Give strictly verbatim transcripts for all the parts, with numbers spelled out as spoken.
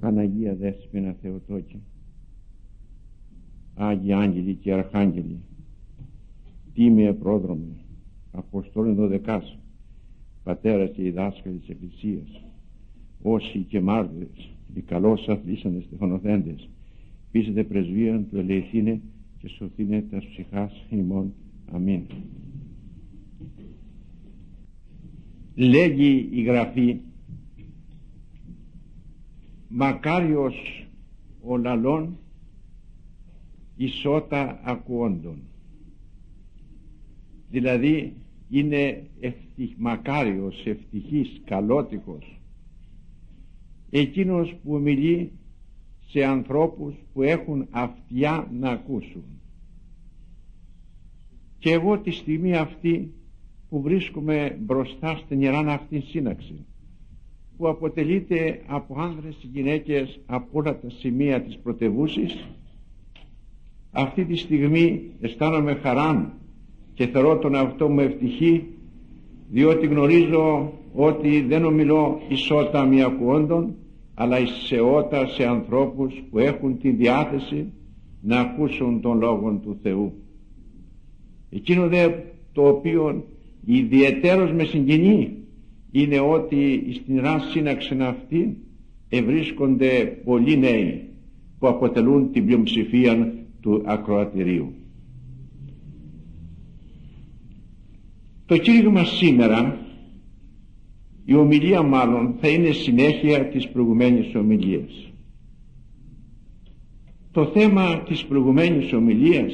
Παναγία Δέσποινα Θεοτόκη, Άγιοι Άγγελοι και Αρχάγγελοι, Τίμιε Πρόδρομε, Αποστόλοι Δωδεκάς, Πατέρας και οι δάσκαλοι της Εκκλησίας, όσοι και μάρτυρες, οι καλώς αθλήσαντες τεχονοθέντες, πείσετε πρεσβείαν του ελεηθήνε και σωθήνε τας ψυχάς ημών. Αμήν. Λέγει η Γραφή, μακάριος ο λαλών ισότα ακουόντων. Δηλαδή είναι ευτυχ, μακάριος, ευτυχής, καλότυχος εκείνος που μιλεί σε ανθρώπους που έχουν αυτιά να ακούσουν. Και εγώ τη στιγμή αυτή που βρίσκομαι μπροστά στην ιεράν αυτή σύναξη, που αποτελείται από άνδρες και γυναίκες από όλα τα σημεία της πρωτευούσης, αυτή τη στιγμή αισθάνομαι χαράν και θεωρώ τον εαυτό μου ευτυχή, διότι γνωρίζω ότι δεν ομιλώ ισότα μη ακουόντων, αλλά ισεότα σε ανθρώπους που έχουν τη διάθεση να ακούσουν τον Λόγον του Θεού. Εκείνο δε το οποίο ιδιαιτέρως με συγκινεί είναι ότι στην ιερά σύναξη αυτή ευρίσκονται πολλοί νέοι που αποτελούν την πλειοψηφία του ακροατηρίου. Το κήρυγμα σήμερα, η ομιλία μάλλον, θα είναι συνέχεια της προηγουμένης ομιλίας. Το θέμα της προηγουμένης ομιλίας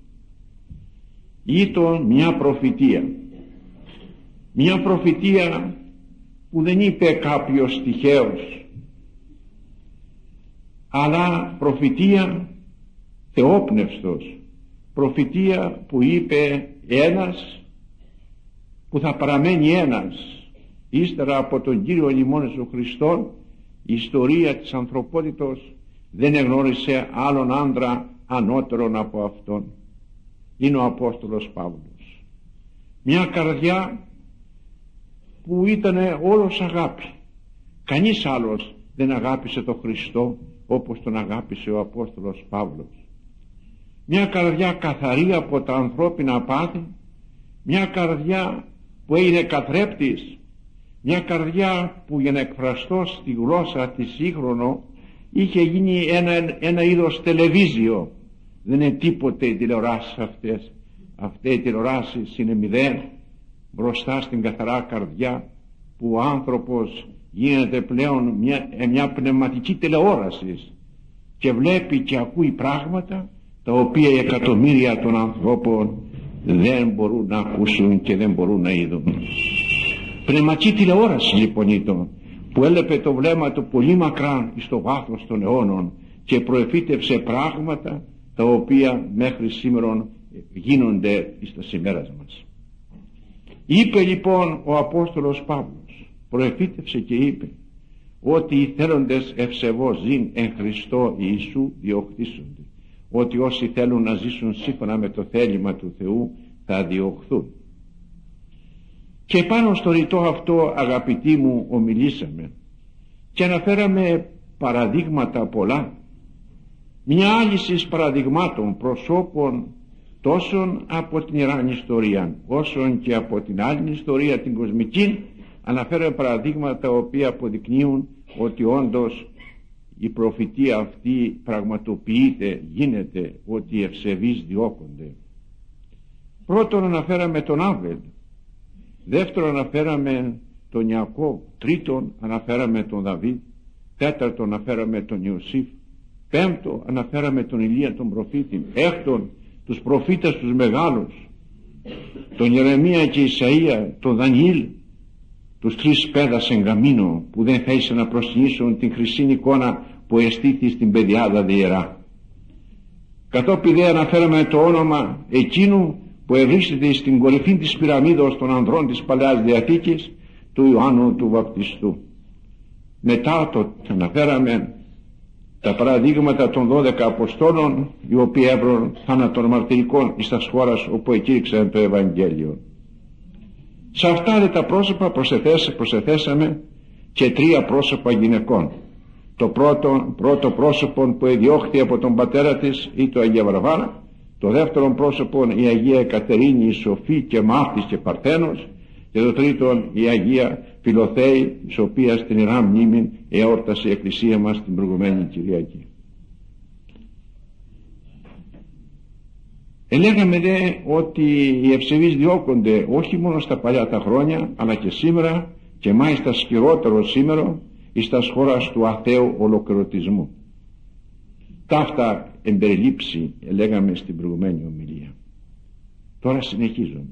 ήταν μια προφητεία. Μια προφητεία που δεν είπε κάποιος τυχαίος, αλλά προφητεία θεόπνευστος, προφητεία που είπε ένας που θα παραμένει ένας ύστερα από τον Κύριο ημών Ιησού Χριστόν. Η ιστορία της ανθρωπότητος δεν εγνώρισε άλλον άντρα ανώτερον από αυτόν. Είναι ο Απόστολος Παύλος. Μια καρδιά που ήταν όλος αγάπη. Κανείς άλλος δεν αγάπησε τον Χριστό όπως τον αγάπησε ο Απόστολος Παύλος. Μια καρδιά καθαρή από τα ανθρώπινα πάθη, μια καρδιά που έγινε καθρέπτης, μια καρδιά που για να εκφραστώ στη γλώσσα τη σύγχρονο είχε γίνει ένα, ένα είδος τελεβίζιο. Δεν είναι τίποτε οι τηλεοράσεις αυτές. Αυτές οι τηλεοράσεις είναι μηδέν μπροστά στην καθαρά καρδιά που ο άνθρωπος γίνεται πλέον μια, μια πνευματική τηλεόραση και βλέπει και ακούει πράγματα τα οποία οι εκατομμύρια των ανθρώπων δεν μπορούν να ακούσουν και δεν μπορούν να είδουν. Πνευματική τηλεόραση λοιπόν ήταν, που έλεπε το βλέμμα του πολύ μακράν στο βάθος των αιώνων και προεφήτευσε πράγματα τα οποία μέχρι σήμερα γίνονται στα σημέρας μας. Είπε λοιπόν ο Απόστολος Παύλος, προεφήτευσε και είπε ότι οι θέλοντες ευσεβώς ζήν εν Χριστώ Ιησού διωχτήσονται, ότι όσοι θέλουν να ζήσουν σύμφωνα με το θέλημα του Θεού θα διωχθούν. Και πάνω στο ρητό αυτό, αγαπητοί μου, ομιλήσαμε και αναφέραμε παραδείγματα πολλά, μια άλυσης παραδειγμάτων προσώπων τόσον από την Ιεράν ιστορία όσον και από την άλλη ιστορία την κοσμική. Αναφέραμε παραδείγματα τα οποία αποδεικνύουν ότι όντως η προφητεία αυτή πραγματοποιείται, γίνεται, ότι οι ευσεβείς διώκονται. Πρώτον αναφέραμε τον Άβελ, δεύτερον αναφέραμε τον Ιακώβ, τρίτον αναφέραμε τον Δαβίδ, τέταρτον αναφέραμε τον Ιωσήφ, πέμπτον αναφέραμε τον Ηλία τον προφήτη, έκτον τους προφήτες τους μεγάλους, τον Ιερεμία και Ισαΐα, τον Δανιήλ, τους τρεις πέδας εγκαμίνο που δεν θέλησαν να προσκυνήσουν την χρυσή εικόνα που εστήθη στην πεδιάδα διερά. Κατόπιν δε αναφέραμε το όνομα εκείνου που ευρίσκεται στην κορυφή της πυραμίδος των ανδρών της Παλαιάς Διαθήκης, του Ιωάννου του Βαπτιστού. Μετά το αναφέραμε τα παραδείγματα των δώδεκα Αποστόλων, οι οποίοι έβρουν θάνατον μαρτυρικών εις τας χώρας όπου εκήρυξαν το Ευαγγέλιο. Σε αυτά δε τα πρόσωπα προσεθέσαμε και τρία πρόσωπα γυναικών, Το πρώτο, πρώτο πρόσωπο που εδιώχθη από τον πατέρα της ή το Αγία Βαρβάρα, το δεύτερο πρόσωπο η Αγία Κατερίνη, η Σοφή και Μάρτης και Παρθένος, και το τρίτο η Αγία Φιλοθέη, της οποίας στην Ιερά Μνήμη εόρτασε η Εκκλησία μας την προηγουμένη Κυριακή. Ελέγαμε δε ότι οι ευσεβείς διώκονται όχι μόνο στα παλιά τα χρόνια, αλλά και σήμερα, και μάλιστα σκυρότερο σήμερα εις τας χώρας του αθέου ολοκληρωτισμού. Ταύτα εμπεριλήψη ελέγαμε στην προηγουμένη ομιλία. Τώρα συνεχίζουμε.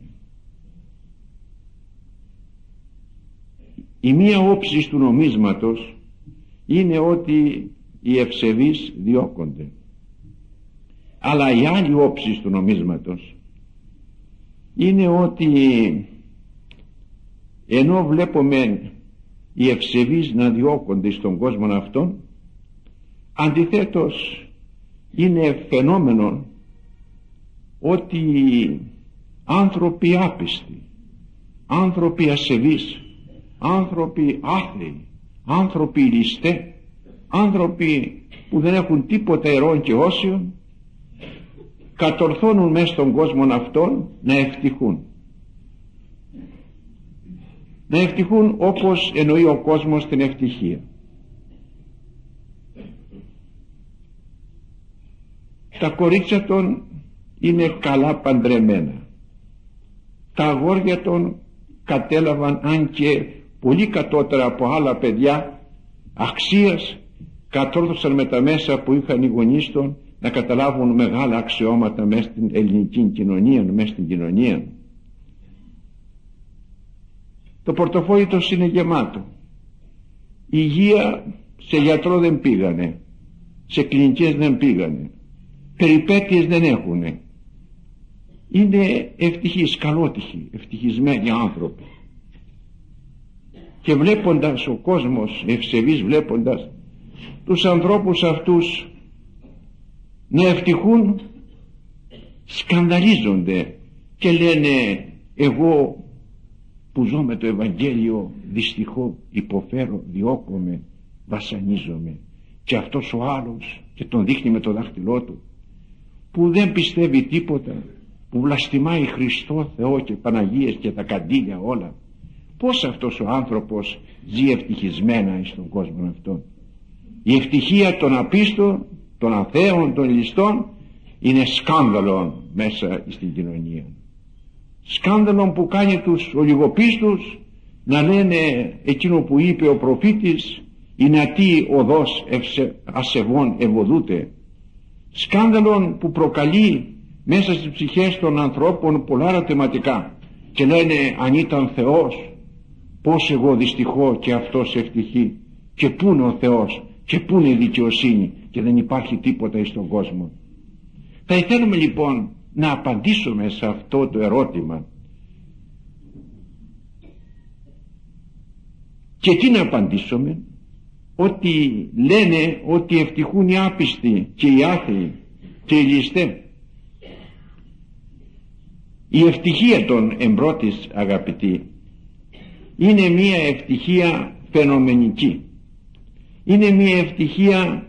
Η μία όψη του νομίσματος είναι ότι οι ευσεβείς διώκονται, αλλά η άλλη όψη του νομίσματος είναι ότι ενώ βλέπουμε οι ευσεβείς να διώκονται στον κόσμο αυτόν, αντιθέτως είναι φαινόμενο ότι άνθρωποι άπιστοι, άνθρωποι ασεβείς, άνθρωποι άθεοι, άνθρωποι ληστέ, άνθρωποι που δεν έχουν τίποτα ερών και όσιων, κατορθώνουν μέσα στον κόσμο αυτόν να ευτυχούν. Να ευτυχούν όπως εννοεί ο κόσμος την ευτυχία. Τα κορίτσια των είναι καλά παντρεμένα. Τα αγόρια των κατέλαβαν, αν και πολύ κατώτερα από άλλα παιδιά αξίας, κατόρθωσαν με τα μέσα που είχαν οι γονείς των να καταλάβουν μεγάλα αξιώματα μέσα στην ελληνική κοινωνία, μέσα στην κοινωνία. Το πορτοφόλι τους είναι γεμάτο. Η υγεία, σε γιατρό δεν πήγανε, σε κλινικές δεν πήγανε, περιπέτειες δεν έχουνε. Είναι ευτυχείς, καλότυχοι, ευτυχισμένοι άνθρωποι. Και βλέποντας ο κόσμος ευσεβής, βλέποντας τους ανθρώπους αυτούς να ευτυχούν, σκανδαλίζονται και λένε, εγώ που ζω με το Ευαγγέλιο δυστυχώ υποφέρω, διώκομαι, βασανίζομαι, και αυτός ο άλλος, και τον δείχνει με το δάχτυλό του, που δεν πιστεύει τίποτα, που βλαστημάει Χριστό Θεό και Παναγίες και τα καντήλια όλα, πώς αυτός ο άνθρωπος ζει ευτυχισμένα στον κόσμο αυτόν? Η ευτυχία των απίστων, των αθέων, των ληστών είναι σκάνδαλο μέσα στην κοινωνία. Σκάνδαλο που κάνει τους ολιγοπίστους να λένε εκείνο που είπε ο προφήτης, η νατή οδός ευσε, ασεβών ευωδούται. Σκάνδαλο που προκαλεί μέσα στις ψυχές των ανθρώπων πολλά ερωτηματικά και λένε, αν ήταν Θεός, πως εγώ δυστυχώ και αυτός ευτυχεί, και πού είναι ο Θεός και πού είναι η δικαιοσύνη, και δεν υπάρχει τίποτα στον κόσμο. Θα ήθελουμε λοιπόν να απαντήσουμε σε αυτό το ερώτημα. Και τι να απαντήσουμε? Ότι λένε ότι ευτυχούν οι άπιστοι και οι άθεοι και οι ληστέ. Η ευτυχία των εμπρότης, αγαπητοί, είναι μια ευτυχία φαινομενική. Είναι μια ευτυχία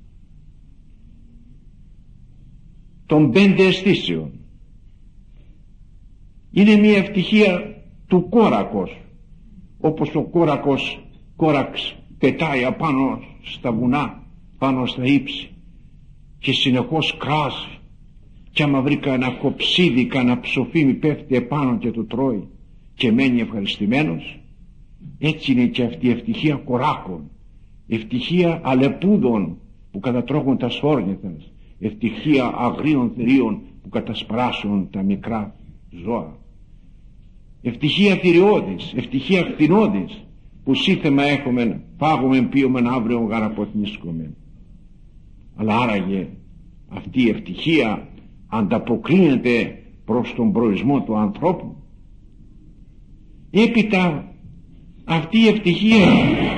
των πέντε αισθήσεων. Είναι μια ευτυχία του κόρακος, όπως ο κόρακος κόραξ πετάει απάνω στα βουνά, πάνω στα ύψη, και συνεχώς κράζει, και άμα βρει κανένα κοψίδι, κανένα ψοφίμι, πέφτει επάνω και το τρώει και μένει ευχαριστημένος. Έτσι είναι και αυτή η ευτυχία κοράκων, ευτυχία αλεπούδων που κατατρώγουν τα σόρνηθας, ευτυχία αγρίων θηρίων που κατασπράσουν τα μικρά ζώα, ευτυχία θηριώδης, ευτυχία κτηνώδης που σύνθεμα έχουμε, φάγουμε, πίουμε, αύριο γαραποθνίσκουμε. Αλλά άραγε αυτή η ευτυχία ανταποκρίνεται προς τον προορισμό του ανθρώπου? Έπειτα αυτή η ευτυχία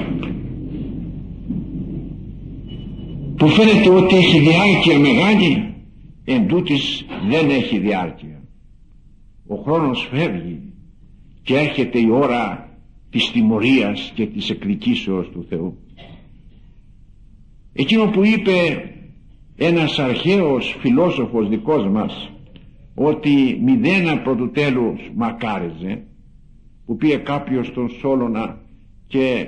που φαίνεται ότι έχει διάρκεια μεγάλη, εν τούτης δεν έχει διάρκεια. Ο χρόνος φεύγει και έρχεται η ώρα της τιμωρίας και της εκδικήσεως του Θεού. Εκείνο που είπε ένας αρχαίος φιλόσοφος δικός μας, ότι μηδένα πρωτού τέλους μακάριζε, που πήγε κάποιος στον Σόλωνα και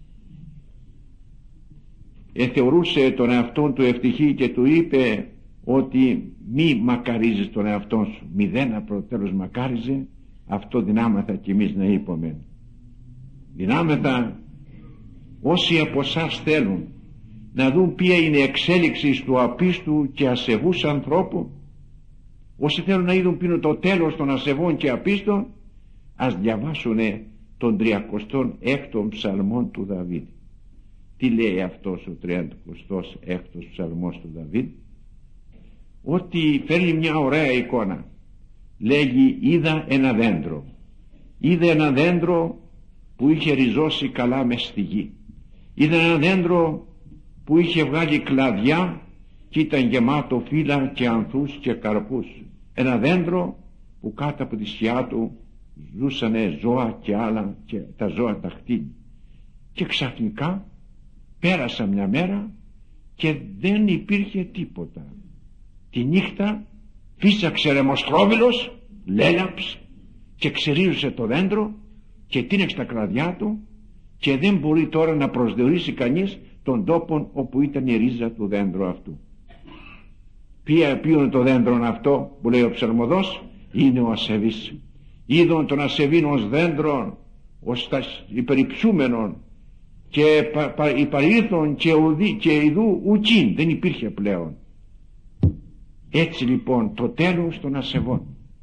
εθεωρούσε τον εαυτόν του ευτυχή και του είπε ότι μη μακαρίζεις τον εαυτόν σου, μηδένα πρωτού τέλους μακάριζε. Αυτό δυνάμεθα κι εμείς να είπαμε. Δυνάμεθα όσοι από εσάς θέλουν να δουν ποια είναι η εξέλιξη του απίστου και ασεβούς ανθρώπου, όσοι θέλουν να είδουν ποιο είναι το τέλος των ασεβών και απίστων, ας διαβάσουν τον τριακοστό έκτο ψαλμόν του Δαβίδ. Τι λέει αυτός ο τριακοστό έκτος ψαλμός του Δαβίδ? Ότι φέρνει μια ωραία εικόνα. Λέγει, είδα ένα δέντρο, είδα ένα δέντρο που είχε ριζώσει καλά μες στη γη, είδα ένα δέντρο που είχε βγάλει κλαδιά και ήταν γεμάτο φύλλα και ανθούς και καρπούς, ένα δέντρο που κάτω από τη σκιά του ζούσανε ζώα και άλλα, και τα ζώα τα χτίνη. Και ξαφνικά πέρασα μια μέρα και δεν υπήρχε τίποτα. Τη νύχτα φύσαξε ρεμοστρόβιλος, λέλαψε και ξερίζωσε το δέντρο και τίνεξε τα κλαδιά του, και δεν μπορεί τώρα να προσδιορίσει κανείς τον τόπο όπου ήταν η ρίζα του δέντρου αυτού. Ποιο είναι το δέντρο αυτό που λέει ο ψαλμοδός? Είναι ο ασεβής. Είδον τον ασεβήν ως δέντρον, ως τα υπεριψούμενον και υπαρήρθον και, ουδί, και ειδού ουκίν, δεν υπήρχε πλέον. Έτσι λοιπόν το τέλος των ασεβών.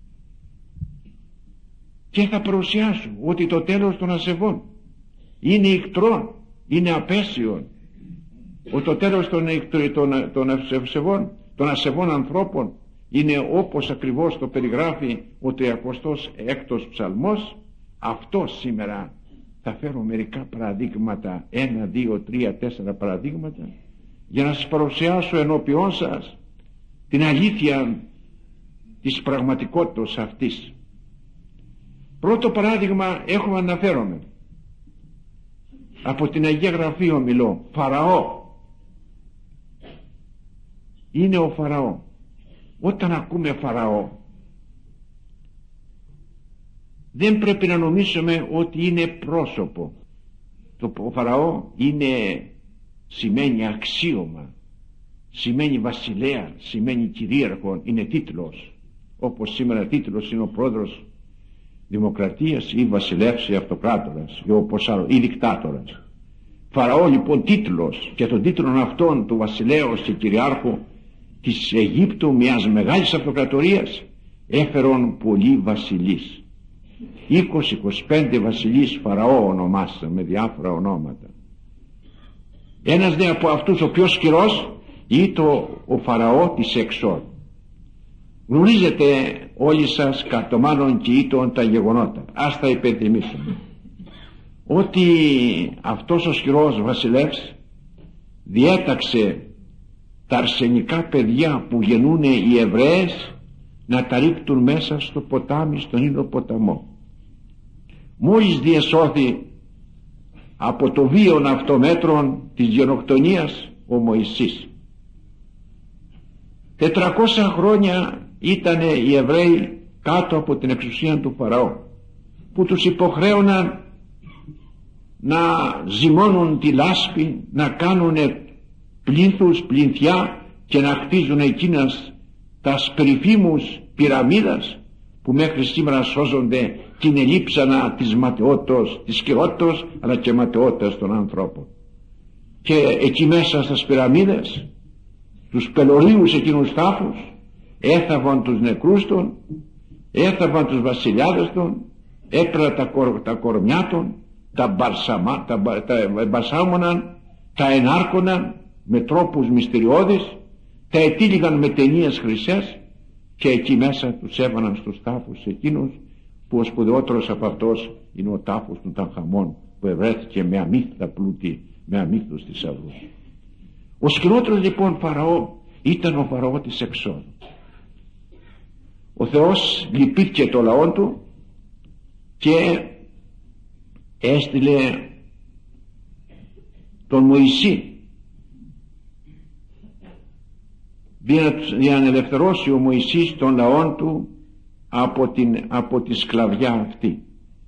Και θα παρουσιάσω ότι το τέλος των ασεβών είναι ικτρών, είναι απέσιον. Ότι το τέλος των, των, των, ασεβών, των ασεβών ανθρώπων είναι όπως ακριβώς το περιγράφει ο τριακοστός έκτος ψαλμός. Αυτό σήμερα θα φέρω μερικά παραδείγματα, ένα, δύο, τρία, τέσσερα παραδείγματα, για να σας παρουσιάσω ενώπιόν σας την αλήθεια της πραγματικότητας αυτής. Πρώτο παράδειγμα έχουμε αναφέρομαι από την Αγία Γραφή ομιλώ. Φαραώ. Είναι ο Φαραώ. Όταν ακούμε Φαραώ δεν πρέπει να νομίσουμε ότι είναι πρόσωπο. Το ο Φαραώ είναι, σημαίνει αξίωμα, σημαίνει βασιλέα, σημαίνει κυρίαρχο, είναι τίτλος, όπως σήμερα τίτλος είναι ο πρόεδρος δημοκρατίας ή βασιλεύς ή αυτοκράτορας ή όπως άλλο, ή δικτάτορας. Φαραώ λοιπόν τίτλος, και τον τίτλο αυτόν του βασιλέως και κυριάρχου της Αιγύπτου, μιας μεγάλης αυτοκρατορίας, έφερον πολλοί βασιλείς. είκοσι με είκοσι πέντε βασιλείς Φαραώ ονομάσαν με διάφορα ονόματα. Ένας δε από αυτούς ο πιο σκληρός ήταν ο Φαραώ της Εξόρ. Γνωρίζετε όλοι σας κατ' το μάλλον και ήταν τα γεγονότα. Ας τα υπενθυμίσουμε. Ότι αυτός ο σκληρός βασιλεύς διέταξε τα αρσενικά παιδιά που γεννούν οι Εβραίες να τα ρίκτουν μέσα στο ποτάμι, στον ήλιο ποταμό. Μόλις διεσώθη από το βίον αυτομέτρων της γενοκτονίας ο Μωυσής. τετρακόσια χρόνια ήταν οι Εβραίοι κάτω από την εξουσία του Φαραώ, που τους υποχρέωναν να ζυμώνουν τη λάσπη, να κάνουν πλήθους, πληθιά και να χτίζουν εκείνας τα περίφημους πυραμίδας που μέχρι σήμερα σώζονται και είναι λείψανα της ματαιότητας, της σκυρότητας αλλά και ματαιότητας των ανθρώπων. Και εκεί μέσα στις πυραμίδες, τους πελωρίους εκείνους τάφους, έθαβαν τους νεκρούς των, έθαβαν τους βασιλιάδες των, έπαιρναν τα, κορ, τα κορμιά των, τα, μπαρσαμα, τα, τα μπασάμωναν, τα ενάρκωναν με τρόπους μυστηριώδεις, τα ετύλιγαν με ταινίες χρυσές και εκεί μέσα τους έβαναν στους τάφους εκείνους που ο σπουδαιότερος από αυτός είναι ο τάφος του Ταγχαμών, που ευρέθηκε με αμύθιτα πλούτη, με αμύθους θησαυρούς. Ο σκληρότερος λοιπόν Φαραώ ήταν ο Φαραώ της Εξόρ. Ο Θεός λυπήθηκε το λαό του και έστειλε τον Μωυσή για να ελευθερώσει ο Μωυσής τον λαόν του από, την, από τη σκλαβιά αυτή.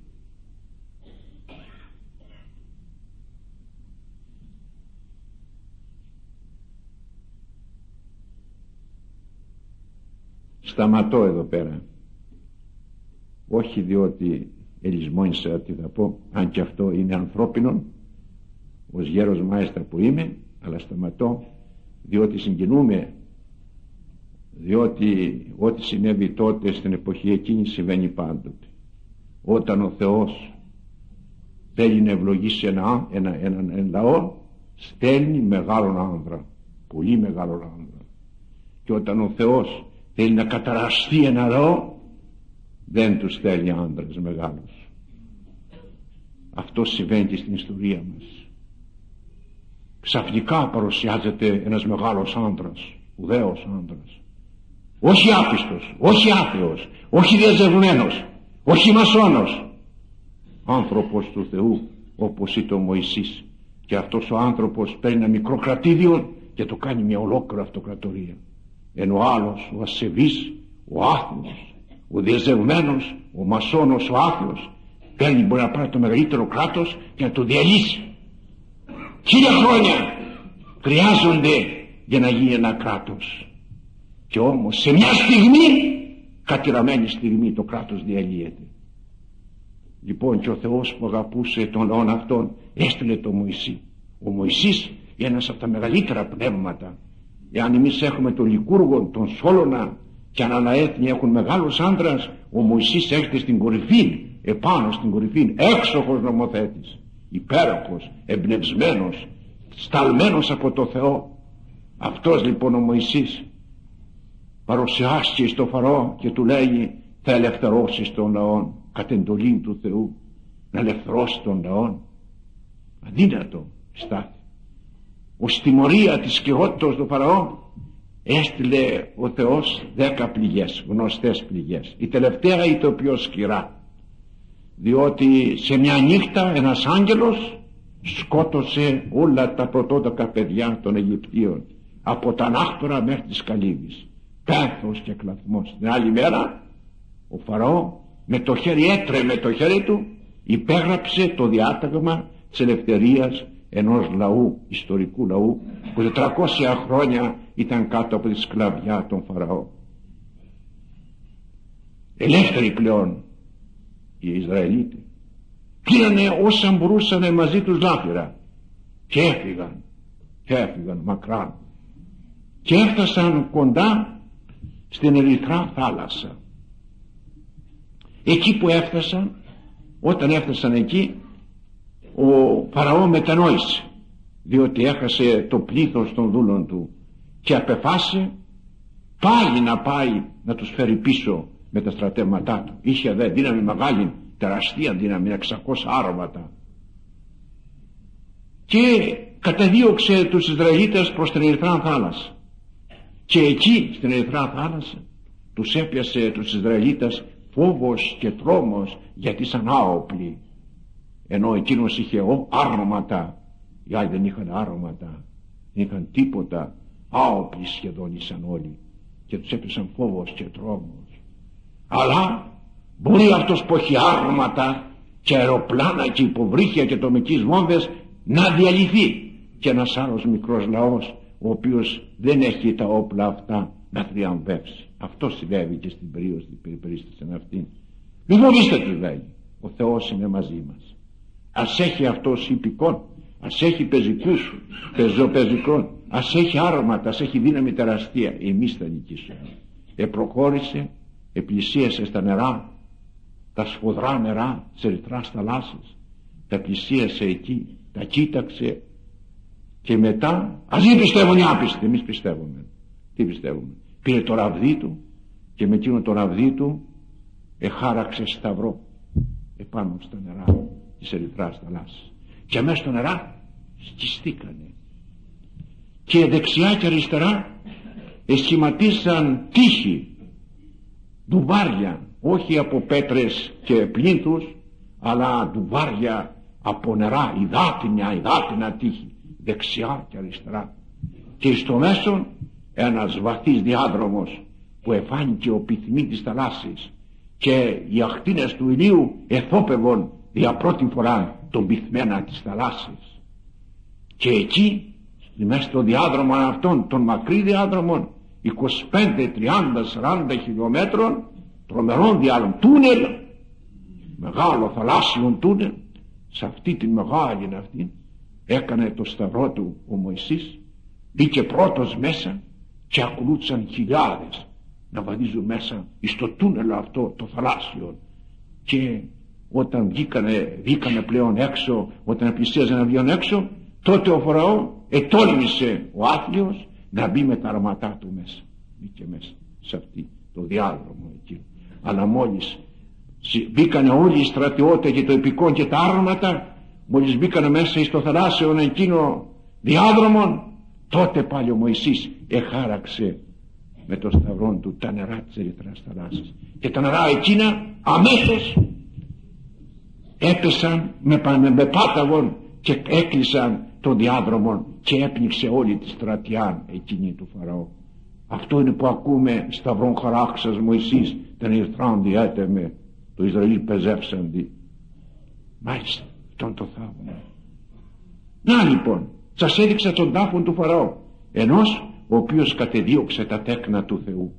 Σταματώ εδώ πέρα, όχι διότι ελισμόνησα τι θα πω, αν και αυτό είναι ανθρώπινο ως γέρος μάιστρα που είμαι, αλλά σταματώ διότι συγκινούμε, διότι ό,τι συνέβη τότε στην εποχή εκείνη συμβαίνει πάντοτε. Όταν ο Θεός θέλει να ευλογήσει ένα, ένα, ένα, ένα λαό, στέλνει μεγάλον άνδρα, πολύ μεγάλον άνδρα. Και όταν ο Θεός θέλει να καταραστεί ένα λαό, δεν τους στέλνει άνδρας μεγάλους. Αυτό συμβαίνει και στην ιστορία μας. Ξαφνικά παρουσιάζεται ένας μεγάλος άνδρας, ουδέος άνδρας, όχι άπιστος, όχι άθεος, όχι διαζευμένος, όχι μασόνος, άνθρωπος του Θεού, όπως ήταν ο Μωυσής. Και αυτός ο άνθρωπος παίρνει ένα μικρό κρατήδιο και το κάνει μια ολόκληρη αυτοκρατορία. Ενώ ο άλλος, ο ασεβής, ο άθεος, ο διαζευμένος, ο μασόνος, ο άθεος, παίρνει, μπορεί να πάρει το μεγαλύτερο κράτος και να το διαλύσει. Χίλια χρόνια χρειάζονται για να γίνει ένα κράτος. Και όμως σε μια στιγμή, κατηραμένη στιγμή, το κράτος διαλύεται. Λοιπόν, και ο Θεός που αγαπούσε τον λαό αυτόν έστειλε τον Μωυσή. Ο Μωυσής, ένας από τα μεγαλύτερα πνεύματα. Εάν εμείς έχουμε τον Λικούργο, τον Σόλωνα και αν άλλα έθνη έχουν μεγάλους άντρας, ο Μωυσής έρχεται στην κορυφή, επάνω στην κορυφή, έξοχος νομοθέτης, υπέροχος, εμπνευσμένος, σταλμένος από το Θεό. Αυτός λοιπόν ο Μωυσής παρουσιάστηκε στο Φαραώ και του λέει, θα ελευθερώσεις τον λαό κατ' εντολή του Θεού, να ελευθερώσει τον λαό. Αδύνατο στάθη. Ως τιμωρία της σκληρότητας του Φαραώ έστειλε ο Θεός δέκα πληγές, γνωστές πληγές. Η τελευταία ήταν πιο σκληρά, διότι σε μια νύχτα ένας άγγελος σκότωσε όλα τα πρωτότοκα παιδιά των Αιγυπτίων, από τα ανάκτορα μέχρι τις καλύβεις, πένθος και κλαθμός. Την άλλη μέρα ο Φαραώ με το χέρι, έτρεμε το χέρι του, υπέγραψε το διάταγμα της ελευθερίας ενός λαού, ιστορικού λαού, που τετρακόσια χρόνια ήταν κάτω από τη σκλαβιά των Φαραώ. Ελεύθεροι πλέον οι Ισραηλίτες, πήρανε όσα μπορούσαν μαζί τους λάφυρα και έφυγαν και έφυγαν μακράν και έφτασαν κοντά στην Ερυθρά θάλασσα. Εκεί που έφτασαν, όταν έφτασαν εκεί, ο Φαραώ μετανόησε, διότι έχασε το πλήθος των δούλων του και απεφάσισε πάλι να πάει να τους φέρει πίσω με τα στρατεύματά του. Είχε δε δύναμη μεγάλη, τεραστία δύναμη, εξακόσια άρωματα, και καταδίωξε τους Ισραηλίτες προς την Ερυθρά θάλασσα. Και εκεί στην Ερυθρά θάλασσα τους έπιασε τους Ισραηλίτες φόβος και τρόμος, γιατί σαν άοπλοι, ενώ εκείνος είχε άρωματα, οι άλλοι δεν είχαν άρωματα, δεν είχαν τίποτα, άοπλοι σχεδόν ήσαν όλοι, και τους έπεσαν φόβος και τρόμος. Αλλά μπορεί αυτός που έχει άρωματα και αεροπλάνα και υποβρύχια και ατομικές βόμβες να διαλυθεί, και ένας άλλος μικρός λαός, ο οποίος δεν έχει τα όπλα αυτά, να θριαμβεύσει. Αυτό συμβαίνει και στην περίπτωση αυτή. Μην φοβήστε, τους λέει, ο Θεός είναι μαζί μας. Ας έχει αυτός υπηκόν, ας έχει πεζικούς, πεζοπεζικών, ας έχει άρωματα, ας έχει δύναμη τεραστία, εμείς θα νικήσουμε. Επροχώρησε, επλησίασε στα νερά, τα σφοδρά νερά της Ερυθράς θαλάσσης, τα πλησίασε εκεί, τα κοίταξε, και μετά, ας μην πιστεύουν οι άπιστοι, εμείς πιστεύουμε. Τι πιστεύουμε? Πήρε το ραβδί του και με εκείνο το ραβδί του εχάραξε σταυρό επάνω στα νερά της Ερυθράς θαλάσσης, και μέσα στο νερά σκιστήκανε, και δεξιά και αριστερά εσχηματίσαν τείχη, ντουβάρια, όχι από πέτρες και πλήθους, αλλά ντουβάρια από νερά, υδάτινα, υδάτινα τείχη, δεξιά και αριστερά, και στο μέσο ένας βαθύς διάδρομος που εφάνηκε ο πυθμί της θαλάσσης και οι ακτίνες του ηλίου εθόπευον για πρώτη φορά τον πυθμένα της θαλάσσης. Και εκεί μέσα στο διάδρομο αυτόν, των μακρύ διάδρομων, είκοσι πέντε, τριάντα, σαράντα χιλιόμετρων, τρομερών διάδρομων, τούνελ, μεγάλο θαλάσσιον τούνελ, σε αυτή την μεγάλη αυτή έκανε το σταυρό του ο Μωυσής, μπήκε πρώτος μέσα και ακολούθησαν χιλιάδες να βαδίζουν μέσα στο τούνελ αυτό το θαλάσσιο. Και όταν βγήκανε, βγήκανε πλέον έξω, όταν πλησίαζαν να βγουν έξω, τότε ο Φαραώ ετόλμησε ο άθλιος να μπει με τα αρματά του μέσα. Μπήκε μέσα σε αυτή το διάδρομο εκεί. Αλλά μόλις μπήκανε όλοι οι στρατιώτες και το επικό και τα άρματα, μόλις μπήκανε μέσα στο θαλάσσιο εκείνο διάδρομο, τότε πάλι ο Μωυσής εχάραξε με το σταυρό του τα νερά της Ερυθράς θαλάσσης, και τα νερά εκείνα αμέσως έπεσαν με, με, με πάταγον και έκλεισαν τον διάδρομο και έπνιξε όλη τη στρατιά εκείνη του Φαραώ. Αυτό είναι που ακούμε σταυρόν χαράξας Μωυσής τον Ερυθράν διέτεμε το Ισραήλ πεζεύσαντι. Μάλιστα, αυτόν το θαύμα. Να λοιπόν, σας έδειξα τον τάφον του Φαραώ, ενός ο οποίος κατεδίωξε τα τέκνα του Θεού.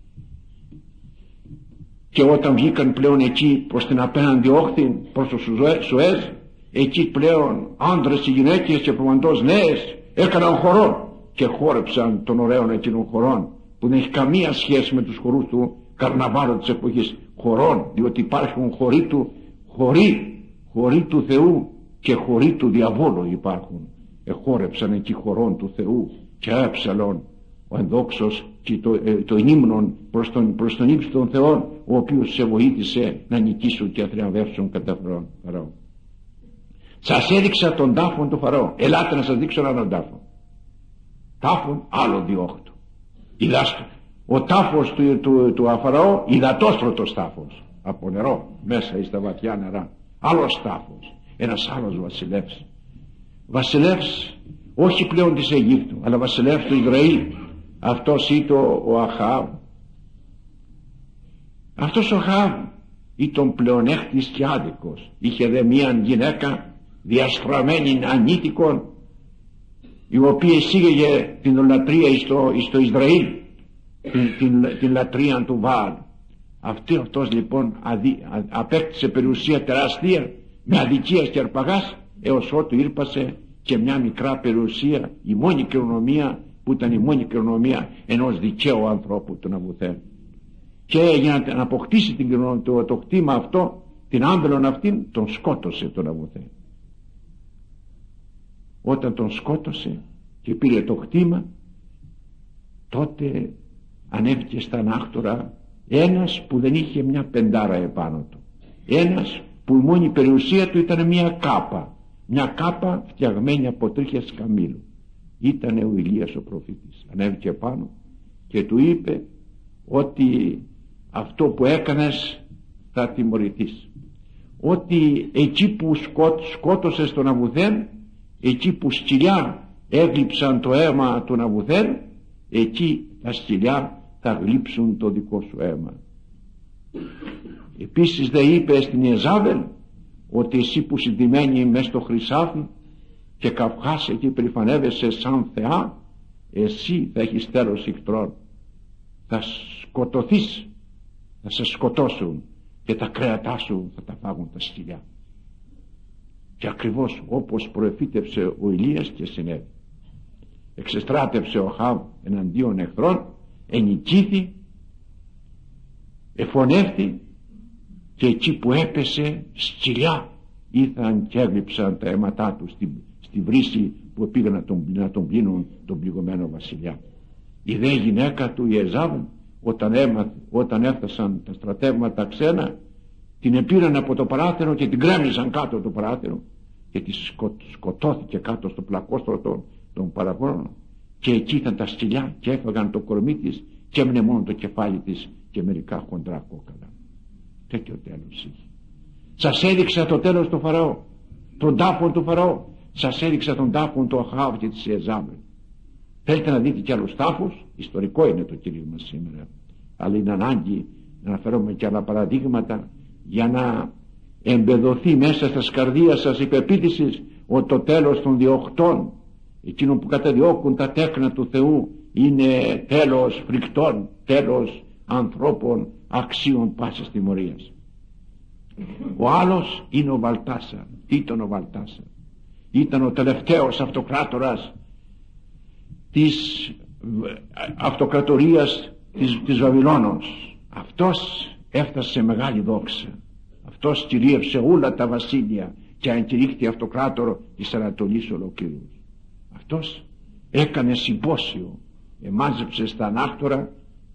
Και όταν βγήκαν πλέον εκεί προς την απέναντι όχθη, προς το Σουέζ, εκεί πλέον άντρες και γυναίκες και προμαντός νέες έκαναν χορό και χόρεψαν των ωραίων εκείνων χορών, που δεν έχει καμία σχέση με τους χορούς του καρναβάλου της εποχής, χορών, διότι υπάρχουν χοροί του, χοροί, χοροί του Θεού και χοροί του διαβόλου υπάρχουν. Εχόρεψαν εκεί χορών του Θεού και έψαλον ο ενδόξος και το, ε, το ύμνον προς τον, προς τον ύψο των Θεών, ο οποίος σε βοήθησε να νικήσουν και να θριαμβεύσουν κατά Φαραώ. Σας έδειξα τον τάφον του Φαραώ. Ελάτε να σας δείξω έναν τάφο. Τάφον άλλο διόχτω. Ο τάφος του, του, του Φαραώ, υδατόστρωτος τάφος, από νερό μέσα εις τα βαθιά νερά. Άλλος τάφος, ένας άλλος βασιλεύς. Βασιλεύς όχι πλέον της Αιγύπτου, αλλά βασιλεύς του Ισραήλ. Αυτός ήταν ο Αχάβ. Αυτός ο Αχάβ ήταν πλεονέκτης και άδικος. Είχε δε μίαν γυναίκα διαστραμμένη ανήτικον, η οποία εισήγαγε την λατρεία στο, στο Ισραήλ, την, την, την λατρεία του Βάαλ. Αυτή, αυτός λοιπόν αδι, α, απέκτησε περιουσία τεράστια με αδικίας και αρπαγάς, έως ότου ήρπασε και μια μικρά περιουσία, η μόνη κληρονομία που ήταν η μόνη κληρονομία ενός δικαίου ανθρώπου, του Ναβουθέ. Και για να αποκτήσει την, το, το κτήμα αυτό, την άμπελον αυτήν, τον σκότωσε τον Ναβουθέ. Όταν τον σκότωσε και πήρε το κτήμα, τότε ανέβηκε στα ανάκτορα ένας που δεν είχε μια πεντάρα επάνω του, ένας που η μόνη περιουσία του ήταν μια κάπα, μια κάπα φτιαγμένη από τρίχες καμήλου. Ήτανε ο Ηλίας ο προφήτης. Ανέβηκε πάνω και του είπε ότι αυτό που έκανες θα τιμωρηθείς, ότι εκεί που σκότ, σκότωσες τον Ναβουθέν, εκεί που σκυλιά έγλειψαν το αίμα του Ναβουθέν, εκεί τα σκυλιά θα γλύψουν το δικό σου αίμα. Επίσης δε είπε στην Ιεζάβελ ότι εσύ που συντημένη μες στο χρυσάφι και καυχάσαι και περηφανεύεσαι σαν θεά, εσύ θα έχεις τέλος ηχτρών, θα σκοτωθείς, θα σε σκοτώσουν και τα κρέατά σου θα τα φάγουν τα σκυλιά. Και ακριβώς όπως προεφήτευσε ο Ηλίας και συνέβη. Εξεστράτευσε ο Αχάβ εναντίον εχθρών, ενικήθη, εφωνεύτη, και εκεί που έπεσε σκυλιά ήρθαν και έγλειψαν τα αίματά του στη, στη βρύση που πήγαν να τον, να τον πλύνουν τον πληγωμένο βασιλιά. Η δε γυναίκα του Ιεζάβελ, όταν, έμαθ, όταν έφτασαν τα στρατεύματα ξένα, την επήραν από το παράθυρο και την κρέμισαν κάτω από το παράθυρο και τη σκο, σκοτώθηκε κάτω στο πλακόστρωτο των παραγόνων, και εκεί ήταν τα σκυλιά και έφαγαν το κορμί της και έμεινε μόνο το κεφάλι της και μερικά χοντρά κόκαλα. Τέτοιο τέλος είχε. Σας έδειξα το τέλος του Φαραώ, τον τάφον του Φαραώ. Σας έδειξα τον τάφον του Αχάβ και της Ιεζάβελ. Θέλετε να δείτε και άλλους τάφους? Ιστορικό είναι το Κύριο μας σήμερα, αλλά είναι ανάγκη να αναφέρουμε και άλλα παραδείγματα για να εμπεδοθεί μέσα στα καρδία σας η πεποίθηση ότι το τέλος των διωχτών, εκείνων που καταδιώκουν τα τέκνα του Θεού, είναι τέλος φρικτών, τέλος ανθρώπων αξίων πάσης τιμωρίας. Ο άλλος είναι ο Βαλτάσαρ. Τι ήταν ο Βαλτάσαρ? Ήταν ο τελευταίος αυτοκράτορας της αυτοκρατορίας της, της Βαβυλώνος. Αυτός έφτασε σε μεγάλη δόξα. Αυτός κυρίευσε όλα τα βασίλεια και αγκηρύχθη αυτοκράτορο της Ανατολής ολοκλήρους. Αυτός έκανε συμπόσιο, εμάζεψε στα ανάκτορα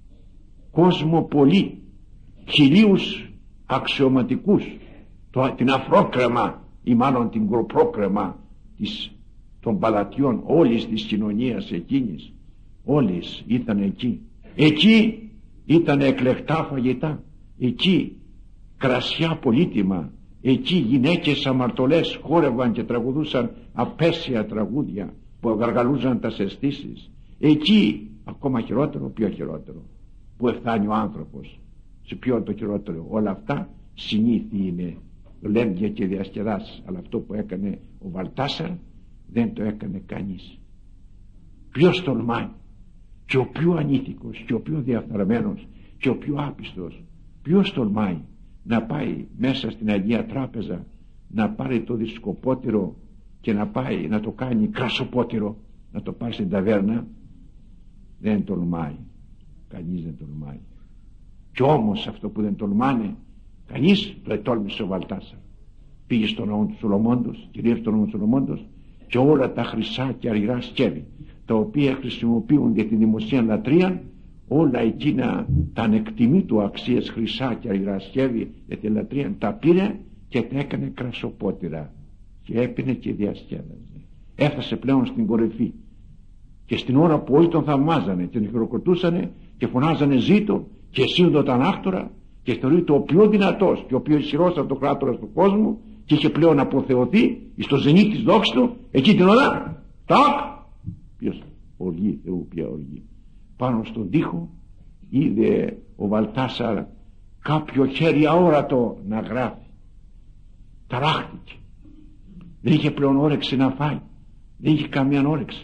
κόσμο πολύ, χιλίους αξιωματικούς, το, την αφρόκρεμα ή μάλλον την προκρέμα της, των παλατιών όλης της κοινωνίας εκείνης, όλες ήταν εκεί. Εκεί ήταν εκλεκτά φαγητά, εκεί κρασιά πολύτιμα, εκεί γυναίκες αμαρτωλές χόρευαν και τραγουδούσαν απέσια τραγούδια που γαργαλούζαν τα αισθήσεις. Εκεί ακόμα χειρότερο, πιο χειρότερο, που εφτάνει ο άνθρωπος. Σε ποιο το χειρότερο? Όλα αυτά συνήθι είναι, λέμβια και διασκεδάσεις, αλλά αυτό που έκανε ο Βαλτάσαρ δεν το έκανε κανείς. Ποιος τολμάει? Και ο πιο ανήθικος και ο πιο διαφθαρμένος και ο πιο άπιστος, ποιος τολμάει να πάει μέσα στην Αγία Τράπεζα, να πάρει το δισκοπότηρο και να πάει να το κάνει κρασοπότηρο, να το πάρει στην ταβέρνα? Δεν τολμάει, κανείς δεν τολμάει. Κι όμως αυτό που δεν τολμάνε κανείς, το ετόλμησε ο Βαλτάσαρ. Πήγε στον ναό του Σολομώντος, κυρίευσε τον ναό του Σολομώντος, και όλα τα χρυσά και αργυρά σκεύη τα οποία χρησιμοποιούνται για τη δημοσία λατρεία, όλα εκείνα τα ανεκτιμήτου αξίες χρυσά και αργυρά σκεύη για τη λατρεία, τα πήρε και τα έκανε κρασοπότηρα και έπινε και διασκέδαζε. Έφτασε πλέον στην κορυφή, και στην ώρα που όλοι τον θαυμάζανε και τον χειροκροτούσανε και φωνάζανε ζήτω και σύνοδο τα ανάκτορα, και θεωρείται ο πιο δυνατός και ο πιο ισχυρός αυτοκράτορας του κόσμου, και είχε πλέον αποθεωθεί στο ζενή της δόξης του, εκεί την ώρα τάκ, ποιος? Οργή Θεού, πια οργή. Πάνω στον τοίχο είδε ο Βαλτάσαρ κάποιο χέρι αόρατο να γράφει. Ταράχτηκε, δεν είχε πλέον όρεξη να φάει, δεν είχε καμία όρεξη.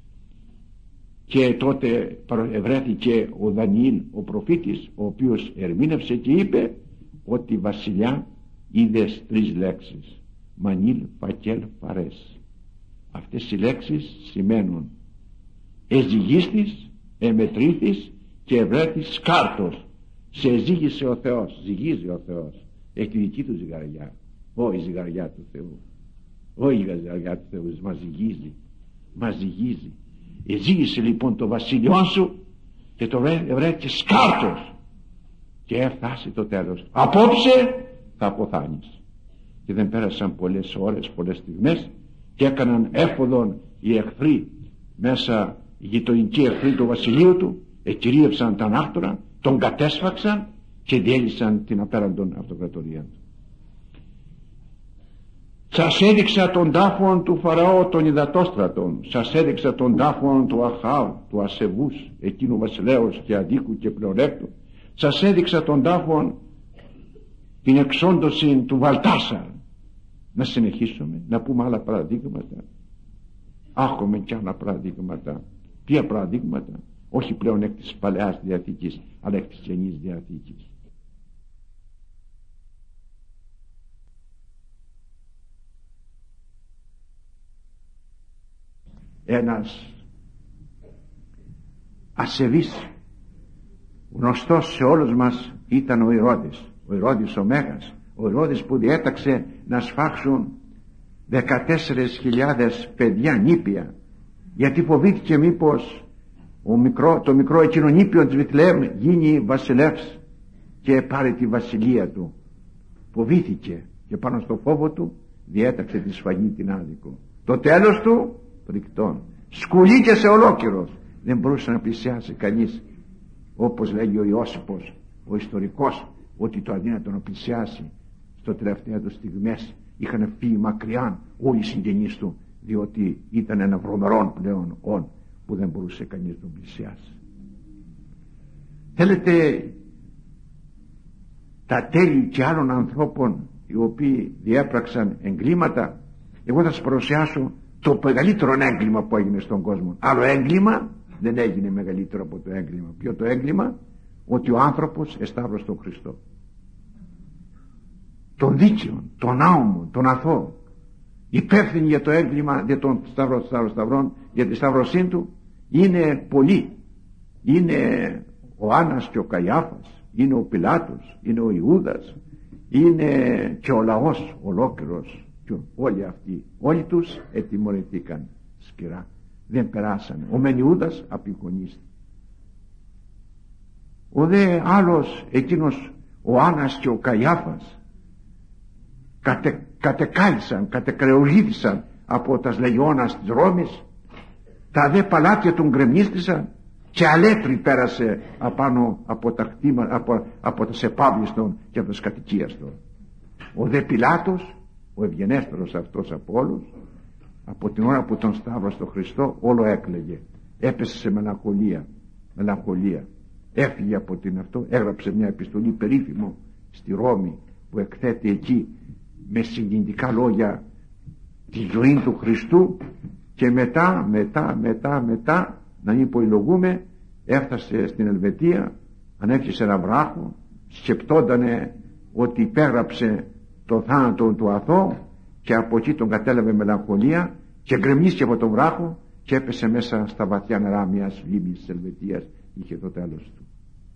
Και τότε ευρέθηκε ο Δανιήλ ο προφήτης, ο οποίος ερμήνευσε και είπε ότι βασιλιά είδες τρεις λέξεις: Μανίλ, Φακέλ, Φαρές. Αυτές οι λέξεις σημαίνουν εζυγίστης, εμετρήθης και ευρέθης σκάρτος. Σε εζήγησε ο Θεός, ζυγίζει ο Θεός, έχει τη δική του ζυγαριά, όχι η ζυγαριά του Θεού, όχι η ζυγαριά του Θεού, μας ζυγίζει, μας ζυγίζει. Εζήγησε λοιπόν το βασίλειό σου και το βρέθηκε σκάρτος, και έφτασε το τέλος. Απόψε θα αποθάνεις. Και δεν πέρασαν πολλές ώρες, πολλές στιγμές, και έκαναν έφοδον οι εχθροί μέσα, οι γειτονικοί εχθροί του βασιλείου του, εκυρίευσαν τα ανάκτορα, τον κατέσφαξαν και διέλυσαν την απέραντον αυτοκρατορία του. Σας έδειξα τον τάφον του Φαραώ των υδατόστρατων, σας έδειξα τον τάφον του Αχάβ, του ασεβούς, εκείνου βασιλέως και αδίκου και πλεονέκτου, σας έδειξα τον τάφον, την εξόντωση του Βαλτάσαρ. Να συνεχίσουμε, να πούμε άλλα παραδείγματα? Έχουμε και άλλα παραδείγματα. Ποια παραδείγματα? Όχι πλέον εκ της Παλαιάς Διαθήκης, αλλά εκ της Καινής Διαθήκης. Ένας ασεβής γνωστός σε όλους μας ήταν ο Ηρώδης, ο Ηρώδης ο Μέγας, ο Ηρώδης που διέταξε να σφάξουν δεκατέσσερις χιλιάδες παιδιά νήπια, γιατί φοβήθηκε μήπως ο μικρό, το μικρό εκείνο νήπιο της Βηθλεέμ γίνει βασιλεύς και πάρει τη βασιλεία του. Φοβήθηκε και πάνω στο φόβο του διέταξε τη σφαγή την άδικο. Το τέλος του φρικτών, σκουλίκησε ολόκληρος, δεν μπορούσε να πλησιάσει κανείς, όπως λέγει ο Ιώσυπος ο ιστορικός, ότι το αδύνατο να πλησιάσει. Στο τελευταία του στιγμές είχαν φύγει μακριά όλοι οι συγγενείς του, διότι ήταν ένα βρωμερόν πλέον όν που δεν μπορούσε κανείς να τον πλησιάσει. Θέλετε τα τέλη και άλλων ανθρώπων οι οποίοι διέπραξαν εγκλήματα? Εγώ θα σας παρουσιάσω το μεγαλύτερο έγκλημα που έγινε στον κόσμο. Άλλο έγκλημα δεν έγινε μεγαλύτερο από το έγκλημα. Ποιο το έγκλημα? Ότι ο άνθρωπος εσταύρωσε τον Χριστό, τον δίκαιο, τον άομο, τον αθώο. Υπεύθυνοι για το έγκλημα, για τον σταυρό σταυρό σταυρών, για τη σταυρωσή του είναι πολλοί. Είναι ο Άννας και ο Καϊάφας, είναι ο Πιλάτος, είναι ο Ιούδας, είναι και ο λαός ολόκληρος, και όλοι αυτοί, όλοι τους ετιμωρηθήκαν σκληρά, δεν περάσανε. Ο μεν Ιούδας απεικονίστη. Ο δε άλλος, εκείνος ο Άννας και ο Καϊάφας, κατε, κατεκάλυσαν, κατεκρεουργήθησαν από τα λεγιώνας της Ρώμης, τα δε παλάτια τον γκρεμίστησαν και αλέτρι πέρασε απάνω από τα κτήμα, από, από τα σεπάβλιστον και από τα κατοικίας. Ο δε Πιλάτος, ο ευγενέστερος αυτός από όλους, από την ώρα που τον σταύρωσε τον Χριστό, όλο έκλαιγε, έπεσε σε μελαγχολία, μελαγχολία. Έφυγε από την αυτό, έγραψε μια επιστολή περίφημο στη Ρώμη που εκθέτει εκεί με συγκινητικά λόγια τη ζωή του Χριστού, και μετά, μετά, μετά, μετά, να μην υπολογούμε, έφτασε στην Ελβετία, ανέβηκε σε ένα βράχο, σκεπτότανε ότι υπέγραψε το θάνατο του αθώου, και από εκεί τον κατέλαβε μελαγχολία και γκρεμίστηκε από τον βράχο και έπεσε μέσα στα βαθιά νερά μιας λίμνης της Ελβετίας. Είχε το τέλος του.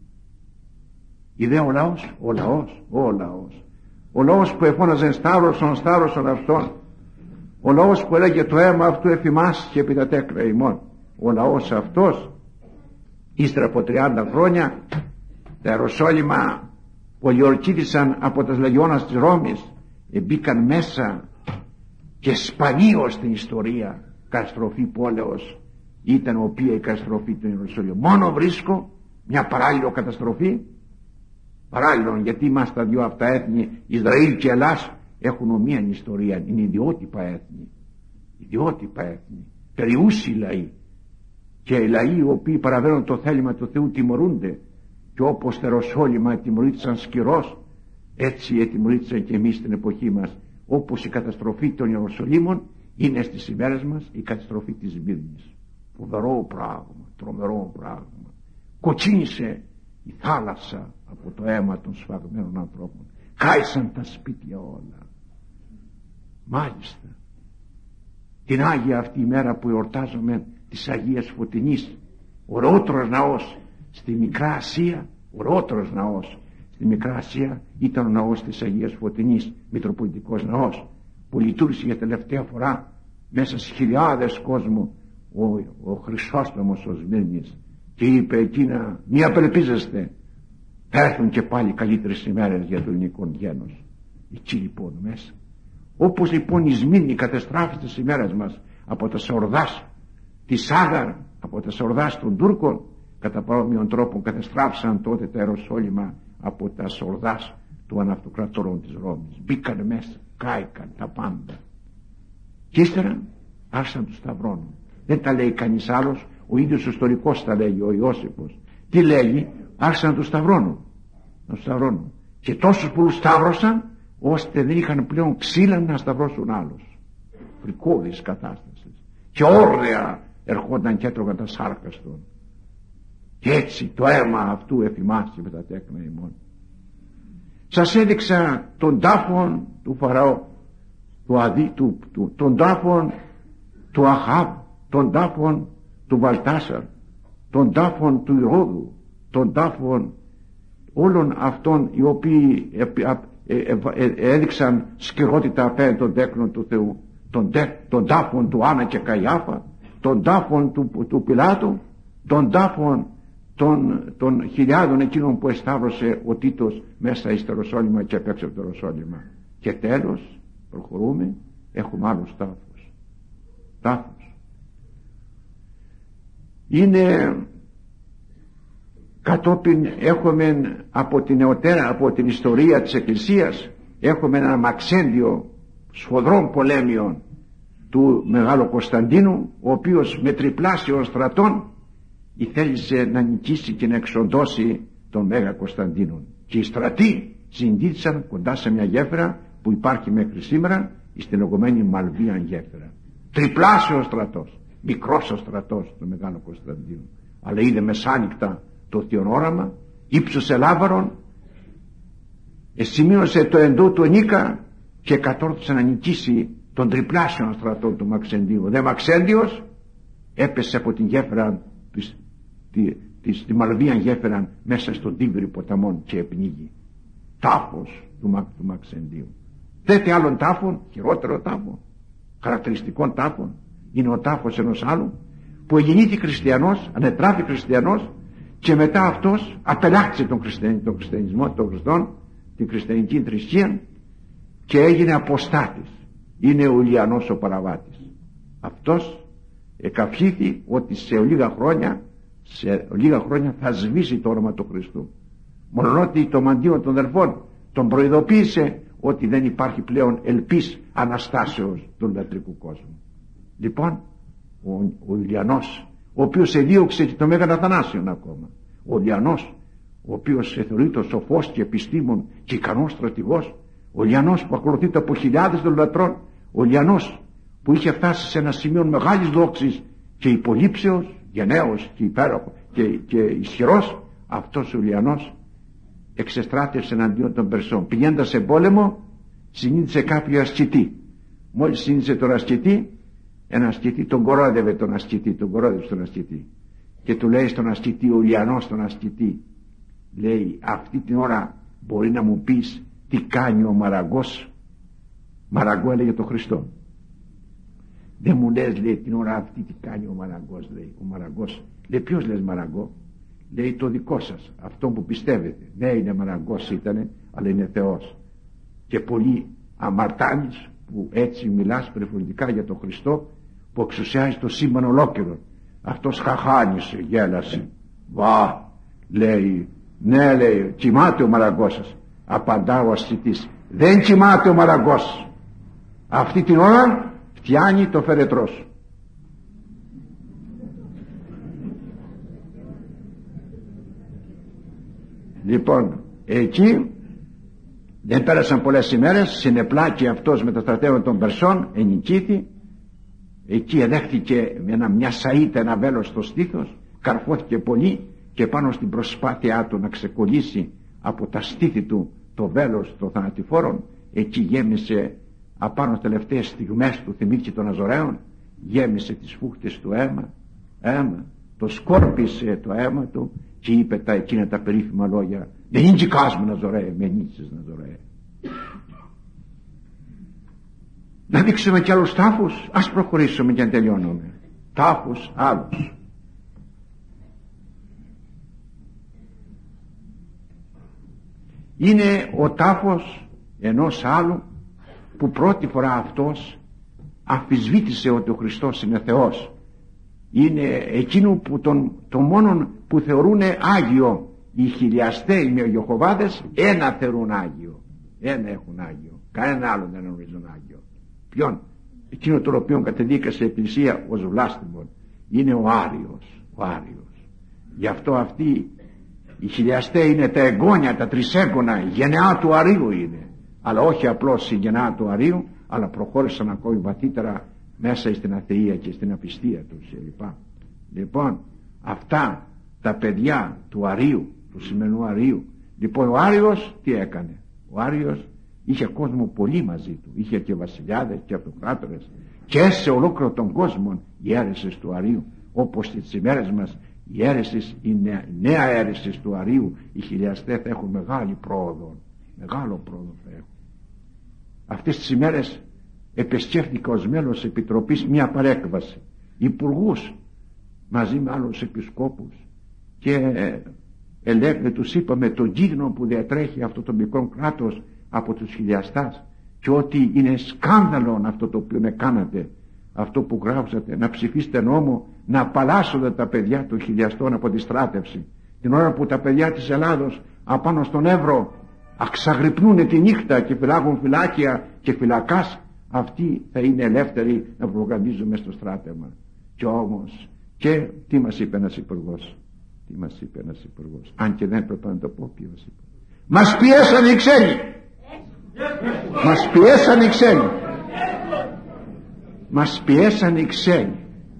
Είδε ο λαός, ο λαός, ο λαός, ο λαός που εφώναζε σταύρωσον, σταύρωσον αυτόν, ο λαός που έλεγε το αίμα αυτού εφημάς και επί τα τέκρα ημών. Ο λαός αυτός, ύστερα από τριάντα χρόνια, τα Ιεροσόλυμα πολιορκήθησαν από τα λεγιώνας της Ρώμης, μπήκαν μέσα, και σπανίως στην ιστορία καταστροφή πόλεως ήταν οποία η καταστροφή του Ιεροσόλυμα. Μόνο βρίσκω μια παράλληλο καταστροφή, παράλληλο, γιατί είμαστε δυο αυτά έθνη, Ισραήλ και Ελλάς, έχουν ομοίαν ιστορία, είναι ιδιότυπα έθνη, ιδιότυπα έθνη, περιούσιοι λαοί, και οι λαοί οι οποίοι παραβαίνουν το θέλημα του Θεού τιμωρούνται, και όπως τα Ιεροσόλυμα τιμωρήθησαν σκυρός, έτσι ετιμωρήθησαν και εμείς στην εποχή μας. Όπως η καταστροφή των Ιεροσολύμων είναι στις ημέρες μας η καταστροφή της Σμύρνης. Φοβερό πράγμα, τρομερό πράγμα. Κοτσίνησε η θάλασσα από το αίμα των σφαγμένων ανθρώπων. Κάησαν τα σπίτια όλα. Μάλιστα την Άγια αυτή ημέρα που εορτάζουμε της Αγίας Φωτεινής, ωραιότερος ναός στη Μικρά Ασία, ωραιότερος ναός στη Μικρά Ασία ήταν ο ναός της Αγίας Φωτεινής, Μητροπολιτικός ναός, που λειτουργήσε για τελευταία φορά μέσα σε χιλιάδες κόσμου ο, ο Χρυσόστομος ο Σμύρνης, και είπε εκείνα, μη απελπίζεστε, θα έρθουν και πάλι καλύτερες ημέρες για το ελληνικό γένος. Εκεί λοιπόν μέσα, όπως λοιπόν η Σμύρνη κατεστράφησε τις ημέρες μας από τα σορδάς της Άγαρ, από τα σορδάς των Τούρκων, κατά παρόμοιον τρόπο κατεστράφησαν τότε τα Ιεροσόλυμα από τα σορδάς του αναυτοκρατορών της Ρώμης. Μπήκαν μέσα, κάηκαν τα πάντα, και ύστερα άρχισαν τους σταυρώνουν. Δεν τα λέει κανείς άλλος, ο ίδιος ο ιστορικός τα λέγει, ο Ιώσιπος. Τι λέγει? Άρχισαν να τους σταυρώνουν, να τους σταυρώνουν, και τόσους πολλούς σταύρωσαν ώστε δεν είχαν πλέον ξύλα να σταυρώσουν άλλους. Φρικώδης κατάσταση, και όρδια ερχόταν και έτρωγαν τα σάρκαστον, και έτσι το αίμα αυτού εφημάσει με τα τέκνα ημών. Σας έδειξα τον τάφον του Φαραώ, του Αδί, του, του, τον τάφον του Αχάβ, τον τάφον του Βαλτάσαρ, τον τάφον του Ηρώδου, τον τάφον όλων αυτών οι οποίοι ε, ε, ε, ε, έδειξαν σκληρότητα απέναντι των τέκνων του Θεού, τον, τον τάφον του Άννα και Καϊάφα, τον τάφον του, του Πιλάτου, τον τάφον των, των χιλιάδων εκείνων που εσταύρωσε ο Τίτος μέσα στο Ιεροσόλυμα και απ' έξω από το Ιεροσόλυμα. Και τέλος προχωρούμε, έχουμε άλλους τάφους. Τάφους είναι κατόπιν, έχουμε από την νεωτέρα, από την ιστορία της Εκκλησίας, έχουμε ένα μαξέντιο σφοδρών πολέμιων του Μεγάλου Κωνσταντίνου, ο οποίος με τριπλάσιο στρατών ήθελησε να νικήσει και να εξοντώσει τον Μέγα Κωνσταντίνο. Και οι στρατοί συντήρησαν κοντά σε μια γέφυρα που υπάρχει μέχρι σήμερα, στην λεγόμενη Μαλβίαν γέφυρα. Τριπλάσιο στρατός, μικρός ο στρατός του Μεγάλου Κωνσταντίνου, αλλά είδε μεσάνυχτα το θείον όραμα, ύψωσε λάβαρον, εσημείωσε το εντό του Νίκα και κατόρθωσε να νικήσει τον τριπλάσιο στρατό του Μαξεντίου. Δε Μαξέντιος έπεσε από την γέφυρα της, τη, της, τη Μαλβίαν γέφυρα μέσα στον Τίγρη ποταμόν και επνίγει. Τάφος του, του Μαξεντίου. Τέτοιο άλλον τάφων, χειρότερο τάφο, χαρακτηριστικών τάφων, είναι ο τάφος ενός άλλου που γεννήθη χριστιανός, ανετράφη χριστιανός και μετά αυτός απελάχτησε τον, χριστιαν, τον χριστιανισμό των Χριστών, την χριστιανική θρησκεία και έγινε αποστάτης. Είναι ο Ηλιανός ο παραβάτης. Αυτός εκαυχήθη ότι σε λίγα χρόνια σε λίγα χρόνια θα σβήσει το όνομα του Χριστού. Μόνο ότι το μαντίο των αδελφών τον προειδοποίησε ότι δεν υπάρχει πλέον ελπίς αναστάσεως του λατρικού κόσμου. Λοιπόν, ο, ο Ηλιανός, ο οποίος εδίωξε και το Μέγαν Αθανάσιον ακόμα, ο Ηλιανός, ο οποίος θεωρείται σοφός και επιστήμον και ικανός στρατηγός, ο Ηλιανός που ακολουθείται από χιλιάδες των λατρών, ο Ηλιανός που είχε φτάσει σε ένα σημείο μεγάλης δόξης και υπολείψεως, γενναίος και υπέροχος και, και ισχυρός, αυτός ο Ηλιανός εξεστράτευσε εναντίον των Περσών. Πηγαίνοντας σε πόλεμο, συνείδησε κάποιο ασκητή. Μόλις συνείδησε τον ασκητή, ένα ασκητή τον κορόδευε τον ασκητή, τον κορόδευε τον ασκητή. Και του λέει στον ασκητή, ο Ηλιανός τον ασκητή, λέει, αυτή την ώρα μπορεί να μου πεις τι κάνει ο Μαραγκός? Μαραγκό έλεγε το Χριστό. Δεν μου λες, λέει, την ώρα αυτή τι κάνει ο Μαραγκός, λέει. Ο Μαραγκός, λέει, ποιος λες Μαραγκό? Λέει, το δικό σας, αυτό που πιστεύετε. Ναι, είναι Μαραγκός ήτανε, αλλά είναι Θεός. Και πολύ αμαρτάνεις που έτσι μιλάς περιφορικά για τον Χριστό που εξουσιάζει το σύμπαν ολόκληρο. Αυτός χαχάνισε, γέλασε. Βα, λέει, ναι, λέει, κοιμάται ο Μαραγκός σας. Απαντά ο ασκητής, δεν κοιμάται ο Μαραγκός. Αυτή την ώρα φτιάνει το φερετρό σου. Λοιπόν, εκεί δεν πέρασαν πολλές ημέρες, συνεπλάκη αυτός με τα στρατεύματα των Περσών, ενικήθη. Εκεί εδέχθηκε με ένα, μια σαΐτα, ένα βέλος στο στήθος, καρφώθηκε πολύ και πάνω στην προσπάθειά του να ξεκολλήσει από τα στήθη του το βέλος των θανατηφόρων, εκεί γέμισε απάνω στις τελευταίες στιγμές του, θυμήθηκε των Αζωραίων, γέμισε τις φούχτες του αίμα, αίμα, το σκόρπισε το αίμα του και είπε τα εκείνα τα περίφημα λόγια, δεν είναι κάσμου να Αζωραία, με νίτσες να Αζωραία. Να δείξουμε κι άλλους τάφους, ας προχωρήσουμε και να τελειώνουμε. Τάφους άλλους. Είναι ο τάφος ενός άλλου που πρώτη φορά αυτός αμφισβήτησε ότι ο Χριστός είναι Θεός. Είναι εκείνο που τον, το μόνον που θεωρούν Άγιο. Οι χιλιαστέοι με Ιεχωβάδες ένα θεωρούν Άγιο, ένα έχουν Άγιο, κανένα άλλο δεν γνωρίζουν Άγιο. Ποιον? Εκείνο τον οποίο κατεδίκασε η Εκκλησία ως βλάστημον. Είναι ο Άριος, ο Άριος. Γι' αυτό αυτοί οι χιλιαστέοι είναι τα εγγόνια, τα τρισέγγωνα, η γενεά του Αρίου είναι. Αλλά όχι απλώς η γενεά του Αρίου, αλλά προχώρησαν ακόμη βαθύτερα μέσα στην αθεία και στην απιστία τους κλπ. Λοιπόν, αυτά τα παιδιά του Αρίου, του σημερινού Αρίου. Λοιπόν, ο Άριος τι έκανε? Ο Άριος είχε κόσμο πολύ μαζί του, είχε και βασιλιάδες και αυτοκράτορες και σε ολόκληρο τον κόσμο οι αίρεσες του Αρίου, όπως στις ημέρες μας οι αίρεσες, η νέα, νέα αίρεσες του Αρίου, οι χιλιαστές θα έχουν μεγάλη πρόοδο, μεγάλο πρόοδο θα έχουν. Αυτές τις ημέρες επισκέφθηκα ως μέλος επιτροπής μια παρέκβαση, υπουργούς μαζί με άλλους επισκόπους και ελέγχε, τους είπαμε τον κίνδυνο που διατρέχει αυτό το μικρό κράτος από τους χιλιαστάς και ότι είναι σκάνδαλο αυτό το οποίο κάνατε, αυτό που γράψατε, να ψηφίσετε νόμο να απαλλάσσονται τα παιδιά των χιλιαστών από τη στράτευση, την ώρα που τα παιδιά της Ελλάδος απάνω στον Εύρο αξαγρυπνούν τη νύχτα και φυλάγουν φυλάκια και φυλακάς, αυτοί θα είναι ελεύθεροι να προπαγανδίζουν μες στο στράτευμα. Και όμως, και τι μας είπε ένας υπουργός, τι μας είπε ένας υπουργός, αν και δεν έπρεπε να το πω, ποιος είπε, μας πιέσαν οι ξένοι, μας πιέσαν οι ξένοι, μας πιέσαν οι ξένοι.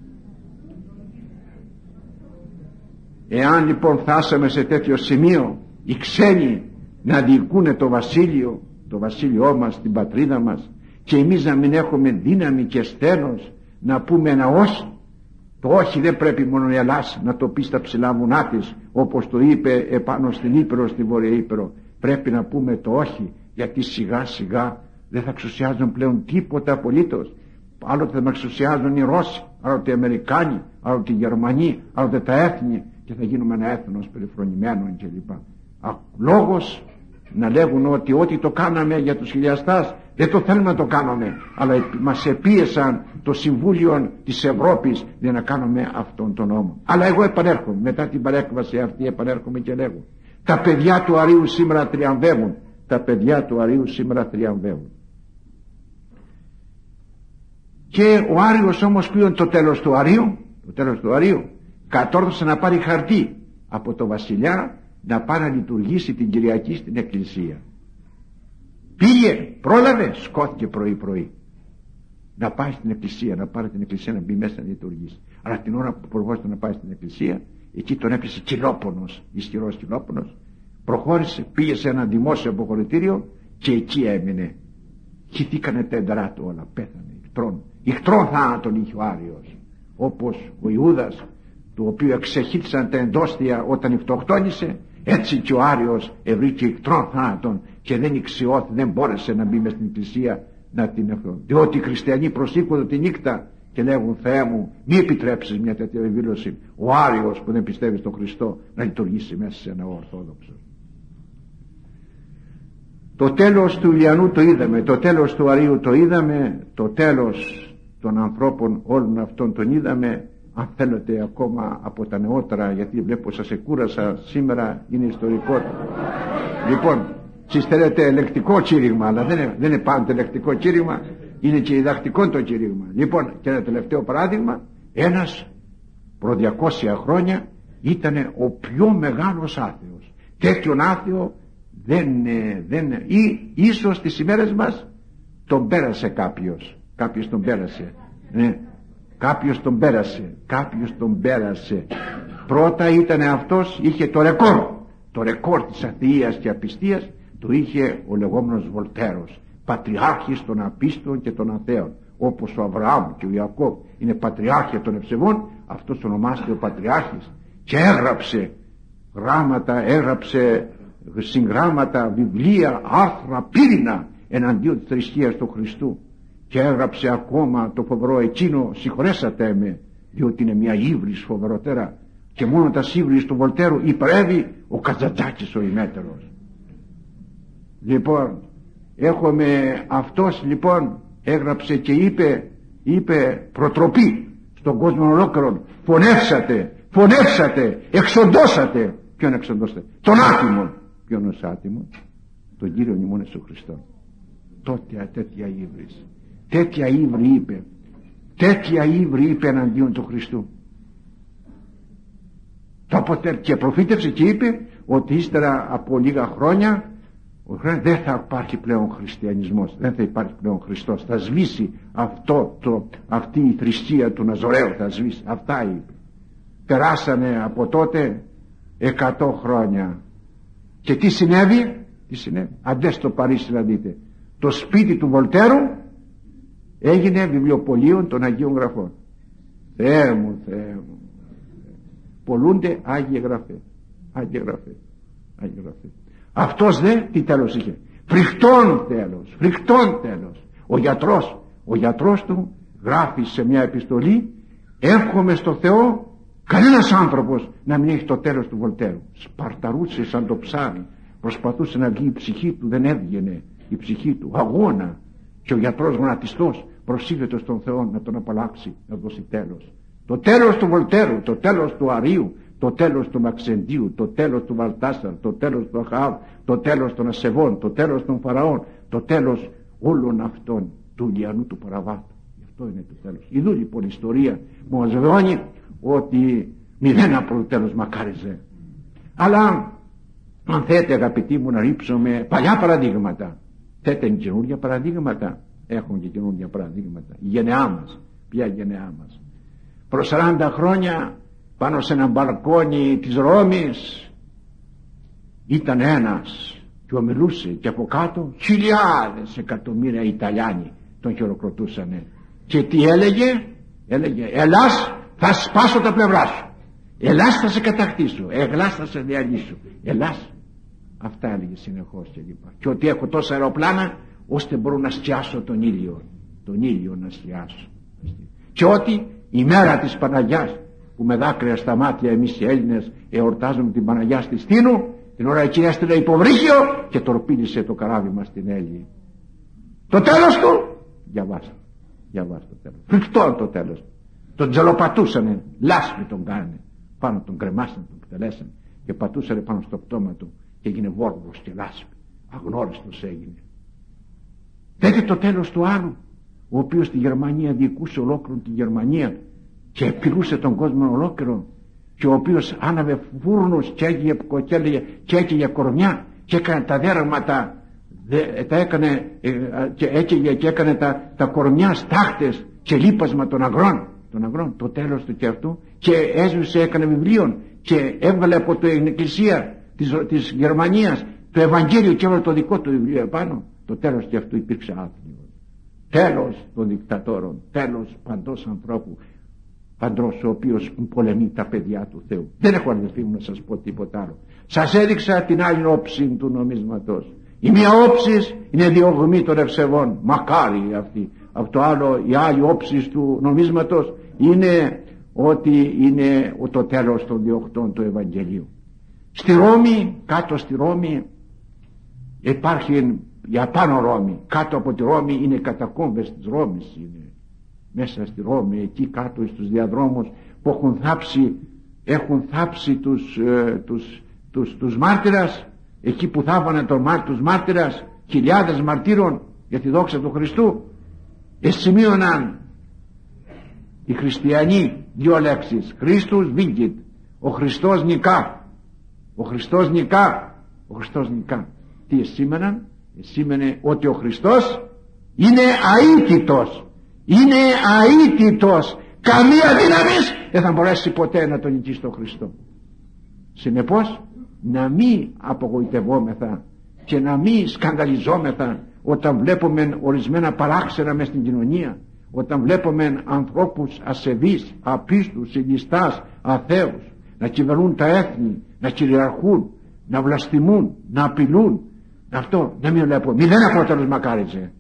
Εάν λοιπόν φτάσαμε σε τέτοιο σημείο οι ξένοι να διοικούν το βασίλειο, το βασίλειό μας, την πατρίδα μας, και εμείς να μην έχουμε δύναμη και σθένος να πούμε ένα όχι, το όχι δεν πρέπει μόνο η Ελλάς να το πει στα ψηλά βουνά της, όπως το είπε επάνω στην Ήπειρο, στη Βόρεια Ήπειρο. Πρέπει να πούμε το όχι, γιατί σιγά σιγά δεν θα εξουσιάζουν πλέον τίποτα απολύτως. Άλλοτε θα με εξουσιάζουν οι Ρώσοι, άλλοτε οι Αμερικάνοι, άλλοτε οι Γερμανοί, άλλοτε τα έθνη, και θα γίνουμε ένα έθνος περιφρονημένο κλπ. Λόγος να λέγουν ότι ό,τι το κάναμε για τους χιλιαστάς δεν το θέλουμε να το κάνουμε, αλλά μας επίεσαν το Συμβούλιο της Ευρώπης για να κάνουμε αυτόν τον νόμο. Αλλά εγώ επανέρχομαι, μετά την παρέκβαση αυτή επανέρχομαι και λέγω, τα παιδιά του Αρείου σήμερα τριαμβεύουν, τα παιδιά του Αρείου σήμερα τριαμβεύουν. Και ο Άριος όμως πλέον το τέλος του Αρείου, το τέλος του Αρείου κατόρθωσε να πάρει χαρτί από το βασιλιά να πάει να λειτουργήσει την Κυριακή στην εκκλησία. Πήγε, πρόλαβε, σκόθηκε πρωί πρωί να πάει στην εκκλησία, να πάρει την εκκλησία, να μπει μέσα να λειτουργήσει. Αλλά την ώρα που προχώρησε να πάει στην εκκλησία, εκεί τον έπιασε κυλόπονος, ισχυρός κυλόπονος, προχώρησε, πήγε σε ένα δημόσιο αποχωρητήριο και εκεί έμεινε. Χυθήκανε τα ένταρά του όλα, πέθανε ηχτρών. Ηχτρών θάνατον είχε ο Άριος, όπως ο Ιούδας, του οποίου εξεχύτησαν τα εντόστια όταν ηχτοκτόνησε, έτσι και ο Άριος ευρήκε ηχτρών θάνατον και δεν ηξιώθη, δεν μπόρεσε να μπει μες στην εκκλησία να την εχθρώ. Διότι οι χριστιανοί προσήκονται τη νύχτα και λέγουν, Θεέ μου, μη επιτρέψεις μια τέτοια βεβήλωση ο Άριος που δεν πιστεύει στον Χριστό να λειτουργήσει μέσα σε ένα ορθόδοξο. Το τέλος του Ηλιανού το είδαμε, το τέλος του Αρείου το είδαμε, το τέλος των ανθρώπων όλων αυτών τον είδαμε. Αν θέλετε ακόμα από τα νεότερα, γιατί βλέπω σας εκούρασα, σήμερα είναι ιστορικό. Λοιπόν, εσείς θέλετε ελεκτικό κήρυγμα, αλλά δεν είναι, δεν είναι πάντοτε ελεκτικό κήρυγμα, είναι και διδακτικό το κήρυγμα. Λοιπόν, και ένα τελευταίο παράδειγμα, ένας προ διακόσια χρόνια ήταν ο πιο μεγάλος άθεος. Τέτοιον άθεο δεν, δεν ή ίσως στις ημέρες μας τον πέρασε κάποιος, κάποιος τον πέρασε, ναι. Κάποιος τον πέρασε, κάποιος τον πέρασε. Πρώτα ήταν αυτός, είχε το ρεκόρ, το ρεκόρ της αθείας και απιστίας το είχε ο λεγόμενος Βολτέρος, πατριάρχης των απίστων και των αθέων. Όπως ο Αβραάμ και ο Ιακώβ είναι πατριάρχια των ευσεβών, αυτός ονομάστηκε ο πατριάρχης και έγραψε γράμματα, έγραψε συγγράμματα, βιβλία, άρθρα, πύρινα εναντίον της θρησκείας του Χριστού. Και έγραψε ακόμα το φοβερό εκείνο, συγχωρέσατε με, διότι είναι μια ύβρις φοβερότερα, και μόνο τα σύμβρις του Βολτέρου υπερεύει ο Καζαντζάκης ο ημέτερος. Λοιπόν, έχουμε αυτός λοιπόν έγραψε και είπε, είπε προτροπή στον κόσμο ολόκληρον, φωνεύσατε, φωνεύσατε, εξοντώσατε. Ποιον εξοντώσατε? Τον άτιμο. Ποιον ως άτιμο? Τον Κύριο ημών Ιησού Χριστό. Τότε τέτοια ύβρις, τέτοια ύβρι είπε, τέτοια ύβρι είπε εναντίον του Χριστού. Το αποτε... και προφήτευσε και είπε ότι ύστερα από λίγα χρόνια δεν θα υπάρχει πλέον χριστιανισμός, δεν θα υπάρχει πλέον Χριστός, θα σβήσει αυτό το, αυτή η θρησκεία του Ναζωραίου, θα σβήσει. Αυτά είπε. Περάσανε από τότε εκατό χρόνια και τι συνέβη? Τι συνέβη? Αντέ στο Παρίσι να δείτε, το σπίτι του Βολτέρου έγινε βιβλιοπωλείο των Αγίων Γραφών. Θεέ μου, Θεέ μου, πολλούνται Άγιοι Γραφές, Άγιοι Γραφές, Άγιοι Γραφές. Αυτός δε τι τέλος είχε? Φρικτόν τέλος, φρικτόν τέλος. Ο γιατρός, ο γιατρός του γράφει σε μια επιστολή, εύχομαι στο Θεό κανένας άνθρωπος να μην έχει το τέλος του Βολτέρου. Σπαρταρούσε σαν το ψάρι, προσπαθούσε να βγει, η ψυχή του δεν έβγαινε, η ψυχή του αγώνα, και ο γιατρός γονατιστός προσήλεται στον Θεό να τον απαλλάξει, να δώσει τέλος. Το τέλος του Βολτέρου, το τέλος του Αρείου, το τέλος του Μαξεντίου, το τέλος του Βαλτάσαρ, το τέλος του Αχάβ, το τέλος των Ασεβών, το τέλος των Φαραών, το τέλος όλων αυτών. του λιανού του παραβάτου. Γι' αυτό είναι το τέλος. Ιδού λοιπόν η ιστορία μου μας βεβαιώνει ότι μηδέν από το τέλος μακάριζε. Αλλά αν θέτε, αγαπητοί μου, να ρίψουμε παλιά παραδείγματα, θέτε καινούργια παραδείγματα. Έχουν και καινούργια παραδείγματα. Η γενεά μας. Ποια γενεά μας? Προς σαράντα χρόνια πάνω σε ένα μπαλκόνι της Ρώμης ήταν ένας και ομιλούσε, και από κάτω χιλιάδες εκατομμύρια Ιταλιάνοι τον χειροκροτούσανε. Και τι έλεγε? Έλεγε: Ελλάς, θα σπάσω τα πλευρά σου. Ελλάς, θα σε κατακτήσω. Ελλάς, θα σε διαλύσω. Ελλάς. Αυτά έλεγε συνεχώς και λοιπά. Και ότι έχω τόσα αεροπλάνα ώστε μπορώ να σκιάσω τον ήλιο. Τον ήλιο να σκιάσω. Και ότι η μέρα της Παναγιάς, που με δάκρυα στα μάτια εμείς οι Έλληνες εορτάζουμε την Παναγιά στη Στήνου, την ώρα εκεί έστειλε υποβρύχιο και τορπίλησε το καράβι μας στην Έλλη. Το τέλος του, διαβάστε, διαβάστε το τέλος. Φρικτό το τέλος. Τον τζελοπατούσανε, λάσπη τον κάνανε. Πάνω τον κρεμάσανε, τον εκτελέσανε και πατούσανε πάνω στο πτώμα του και έγινε βόρβος και λάσπη. Αγνώριστος έγινε. Δείτε το τέλος του άλλου, ο οποίος στη Γερμανία διοικούσε ολόκληρη τη Γερμανία και επιλούσε τον κόσμο ολόκληρο, και ο οποίος άναβε φούρνους και έγιγε και έκαιγε κορμιά και έκανε τα δέρματα, δε, τα έκανε, ε, και έκαιγε και έκανε τα, τα κορμιά στάχτες και λίπασμα των αγρών, των αγρών, το τέλος του και αυτού, και έζησε, έκανε βιβλίων και έβγαλε από την εκκλησία της, της Γερμανίας το Ευαγγέλιο και έβαλε το δικό του βιβλίο επάνω. Το τέλος και αυτού υπήρξε άθλιο. Τέλος των δικτατόρων, τέλος παντός ανθρώπου, παντός ο οποίος πολεμεί τα παιδιά του Θεού. Δεν έχω, αδελφοί μου, να σας πω τίποτα άλλο. Σας έδειξα την άλλη όψη του νομίσματος. Η μία όψη είναι διωγμή των ευσεβών, μακάρι αυτή. Από το άλλο, η άλλη όψη του νομίσματος είναι ότι είναι το τέλος των διωχτών του Ευαγγελίου. Στη Ρώμη, κάτω στη Ρώμη υπάρχει, για πάνω Ρώμη, κάτω από τη Ρώμη είναι οι κατακόμβες της Ρώμης, είναι μέσα στη Ρώμη, εκεί κάτω στους διαδρόμους που έχουν θάψει, έχουν θάψει τους, ε, τους, τους, τους μάρτυρας, εκεί που θάβανε τον, τους μάρτυρας, χιλιάδες μαρτύρων για τη δόξα του Χριστού. Εσημείωναν οι χριστιανοί δύο λέξεις: Χριστούς βίγγιτ, ο Χριστός νικά, ο Χριστός νικά, ο Χριστός νικά. Τι εσήμεναν? Εσήμενε ότι ο Χριστός είναι αίτητος, είναι αίτητος, καμία δύναμης δεν θα μπορέσει ποτέ να τον νικήσει τον Χριστό. Συνεπώς, να μην απογοητευόμεθα και να μην σκανδαλιζόμεθα όταν βλέπουμε ορισμένα παράξενα μες στην κοινωνία, όταν βλέπουμε ανθρώπους ασεβείς, απίστους, ηλιστάς, αθέους να κυβερνούν τα έθνη, να κυριαρχούν, να βλαστημούν, να απειλούν. Αυτό δεν μην βλέπω. Μηδέν απότερος μακάριζε.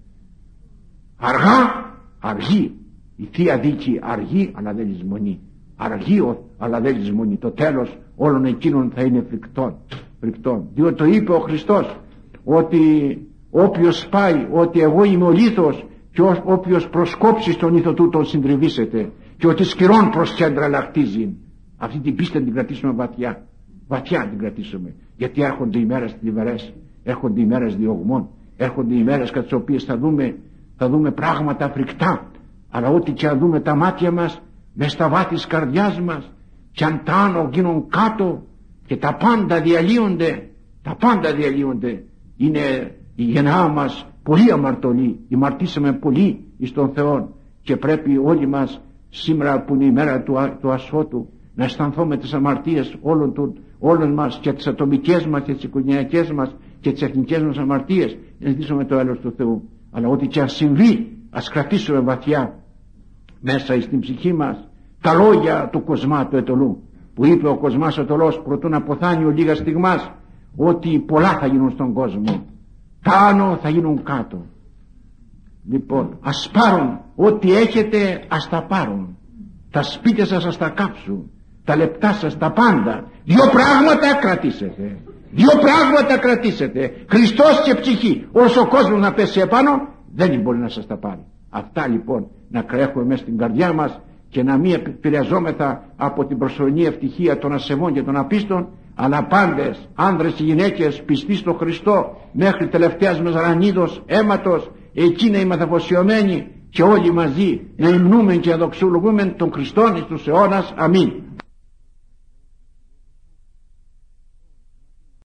Αργά, αργή. Η Θεία Δίκη αργή, αλλά δεν λησμονεί. Αργή, αλλά δεν λησμονεί. Το τέλος όλων εκείνων θα είναι φρικτόν. φρικτόν. Διότι το είπε ο Χριστός ότι όποιος πάει, ότι εγώ είμαι ο λίθος, και όποιος προσκόψει στον ήθο του τον συντριβήσετε, και ότι σκυρών προς κέντρα λαχτίζει. Αυτή την πίστη την κρατήσουμε βαθιά. Βαθιά την κρατήσουμε. Γιατί έρχονται οι μέρες θλιβερές, έρχονται οι μέρες διωγμών, έρχονται οι μέρες κατά τις οποίες θα δούμε, θα δούμε πράγματα φρικτά. Αλλά ό,τι και αν δούμε τα μάτια μας, μες στα βάθη της καρδιάς μας, και αν τα άνω γίνουν κάτω και τα πάντα διαλύονται, τα πάντα διαλύονται. Είναι η γενεά μας πολύ αμαρτωλή, ημαρτήσαμε πολύ εις τον Θεό, και πρέπει όλοι μας σήμερα που είναι η μέρα του, του ασφώτου να αισθανθούμε τις αμαρτίες όλων, του, όλων μας, και τις ατομικές μας και τις οικογενειακές μας και τις εθνικές μας αμαρτίες, να ζητήσουμε το έλεος του Θεού. Αλλά ό,τι και αν συμβεί, ας κρατήσουμε βαθιά μέσα στην ψυχή μας τα λόγια του Κοσμά του Ετωλού, που είπε ο Κοσμάς ο Ετωλός προτού να ποθάνει ο λίγα στιγμάς, ότι πολλά θα γίνουν στον κόσμο, τα άνω θα γίνουν κάτω. Λοιπόν, ας πάρουν ό,τι έχετε, ας τα πάρουν, τα σπίτια σας ας τα κάψουν, τα λεπτά σας, τα πάντα. Δύο πράγματα κρατήσετε, δύο πράγματα κρατήσετε, Χριστός και ψυχή. Όσο ο κόσμος να πέσει επάνω, δεν μπορεί να σας τα πάρει. Αυτά λοιπόν να κρέχουμε μέσα στην καρδιά μας, και να μην επηρεαζόμεθα από την προσωρινή ευτυχία των ασεβών και των απίστων, αλλά πάντες, άνδρες και γυναίκες πιστοί στο Χριστό μέχρι τελευταίας μεζαρανίδος αίματος, εκεί να είμαστε αφοσιωμένοι και όλοι μαζί να υμνούμε και να δοξολογούμε τον Χριστόν εις τους αιώνας. Αμήν.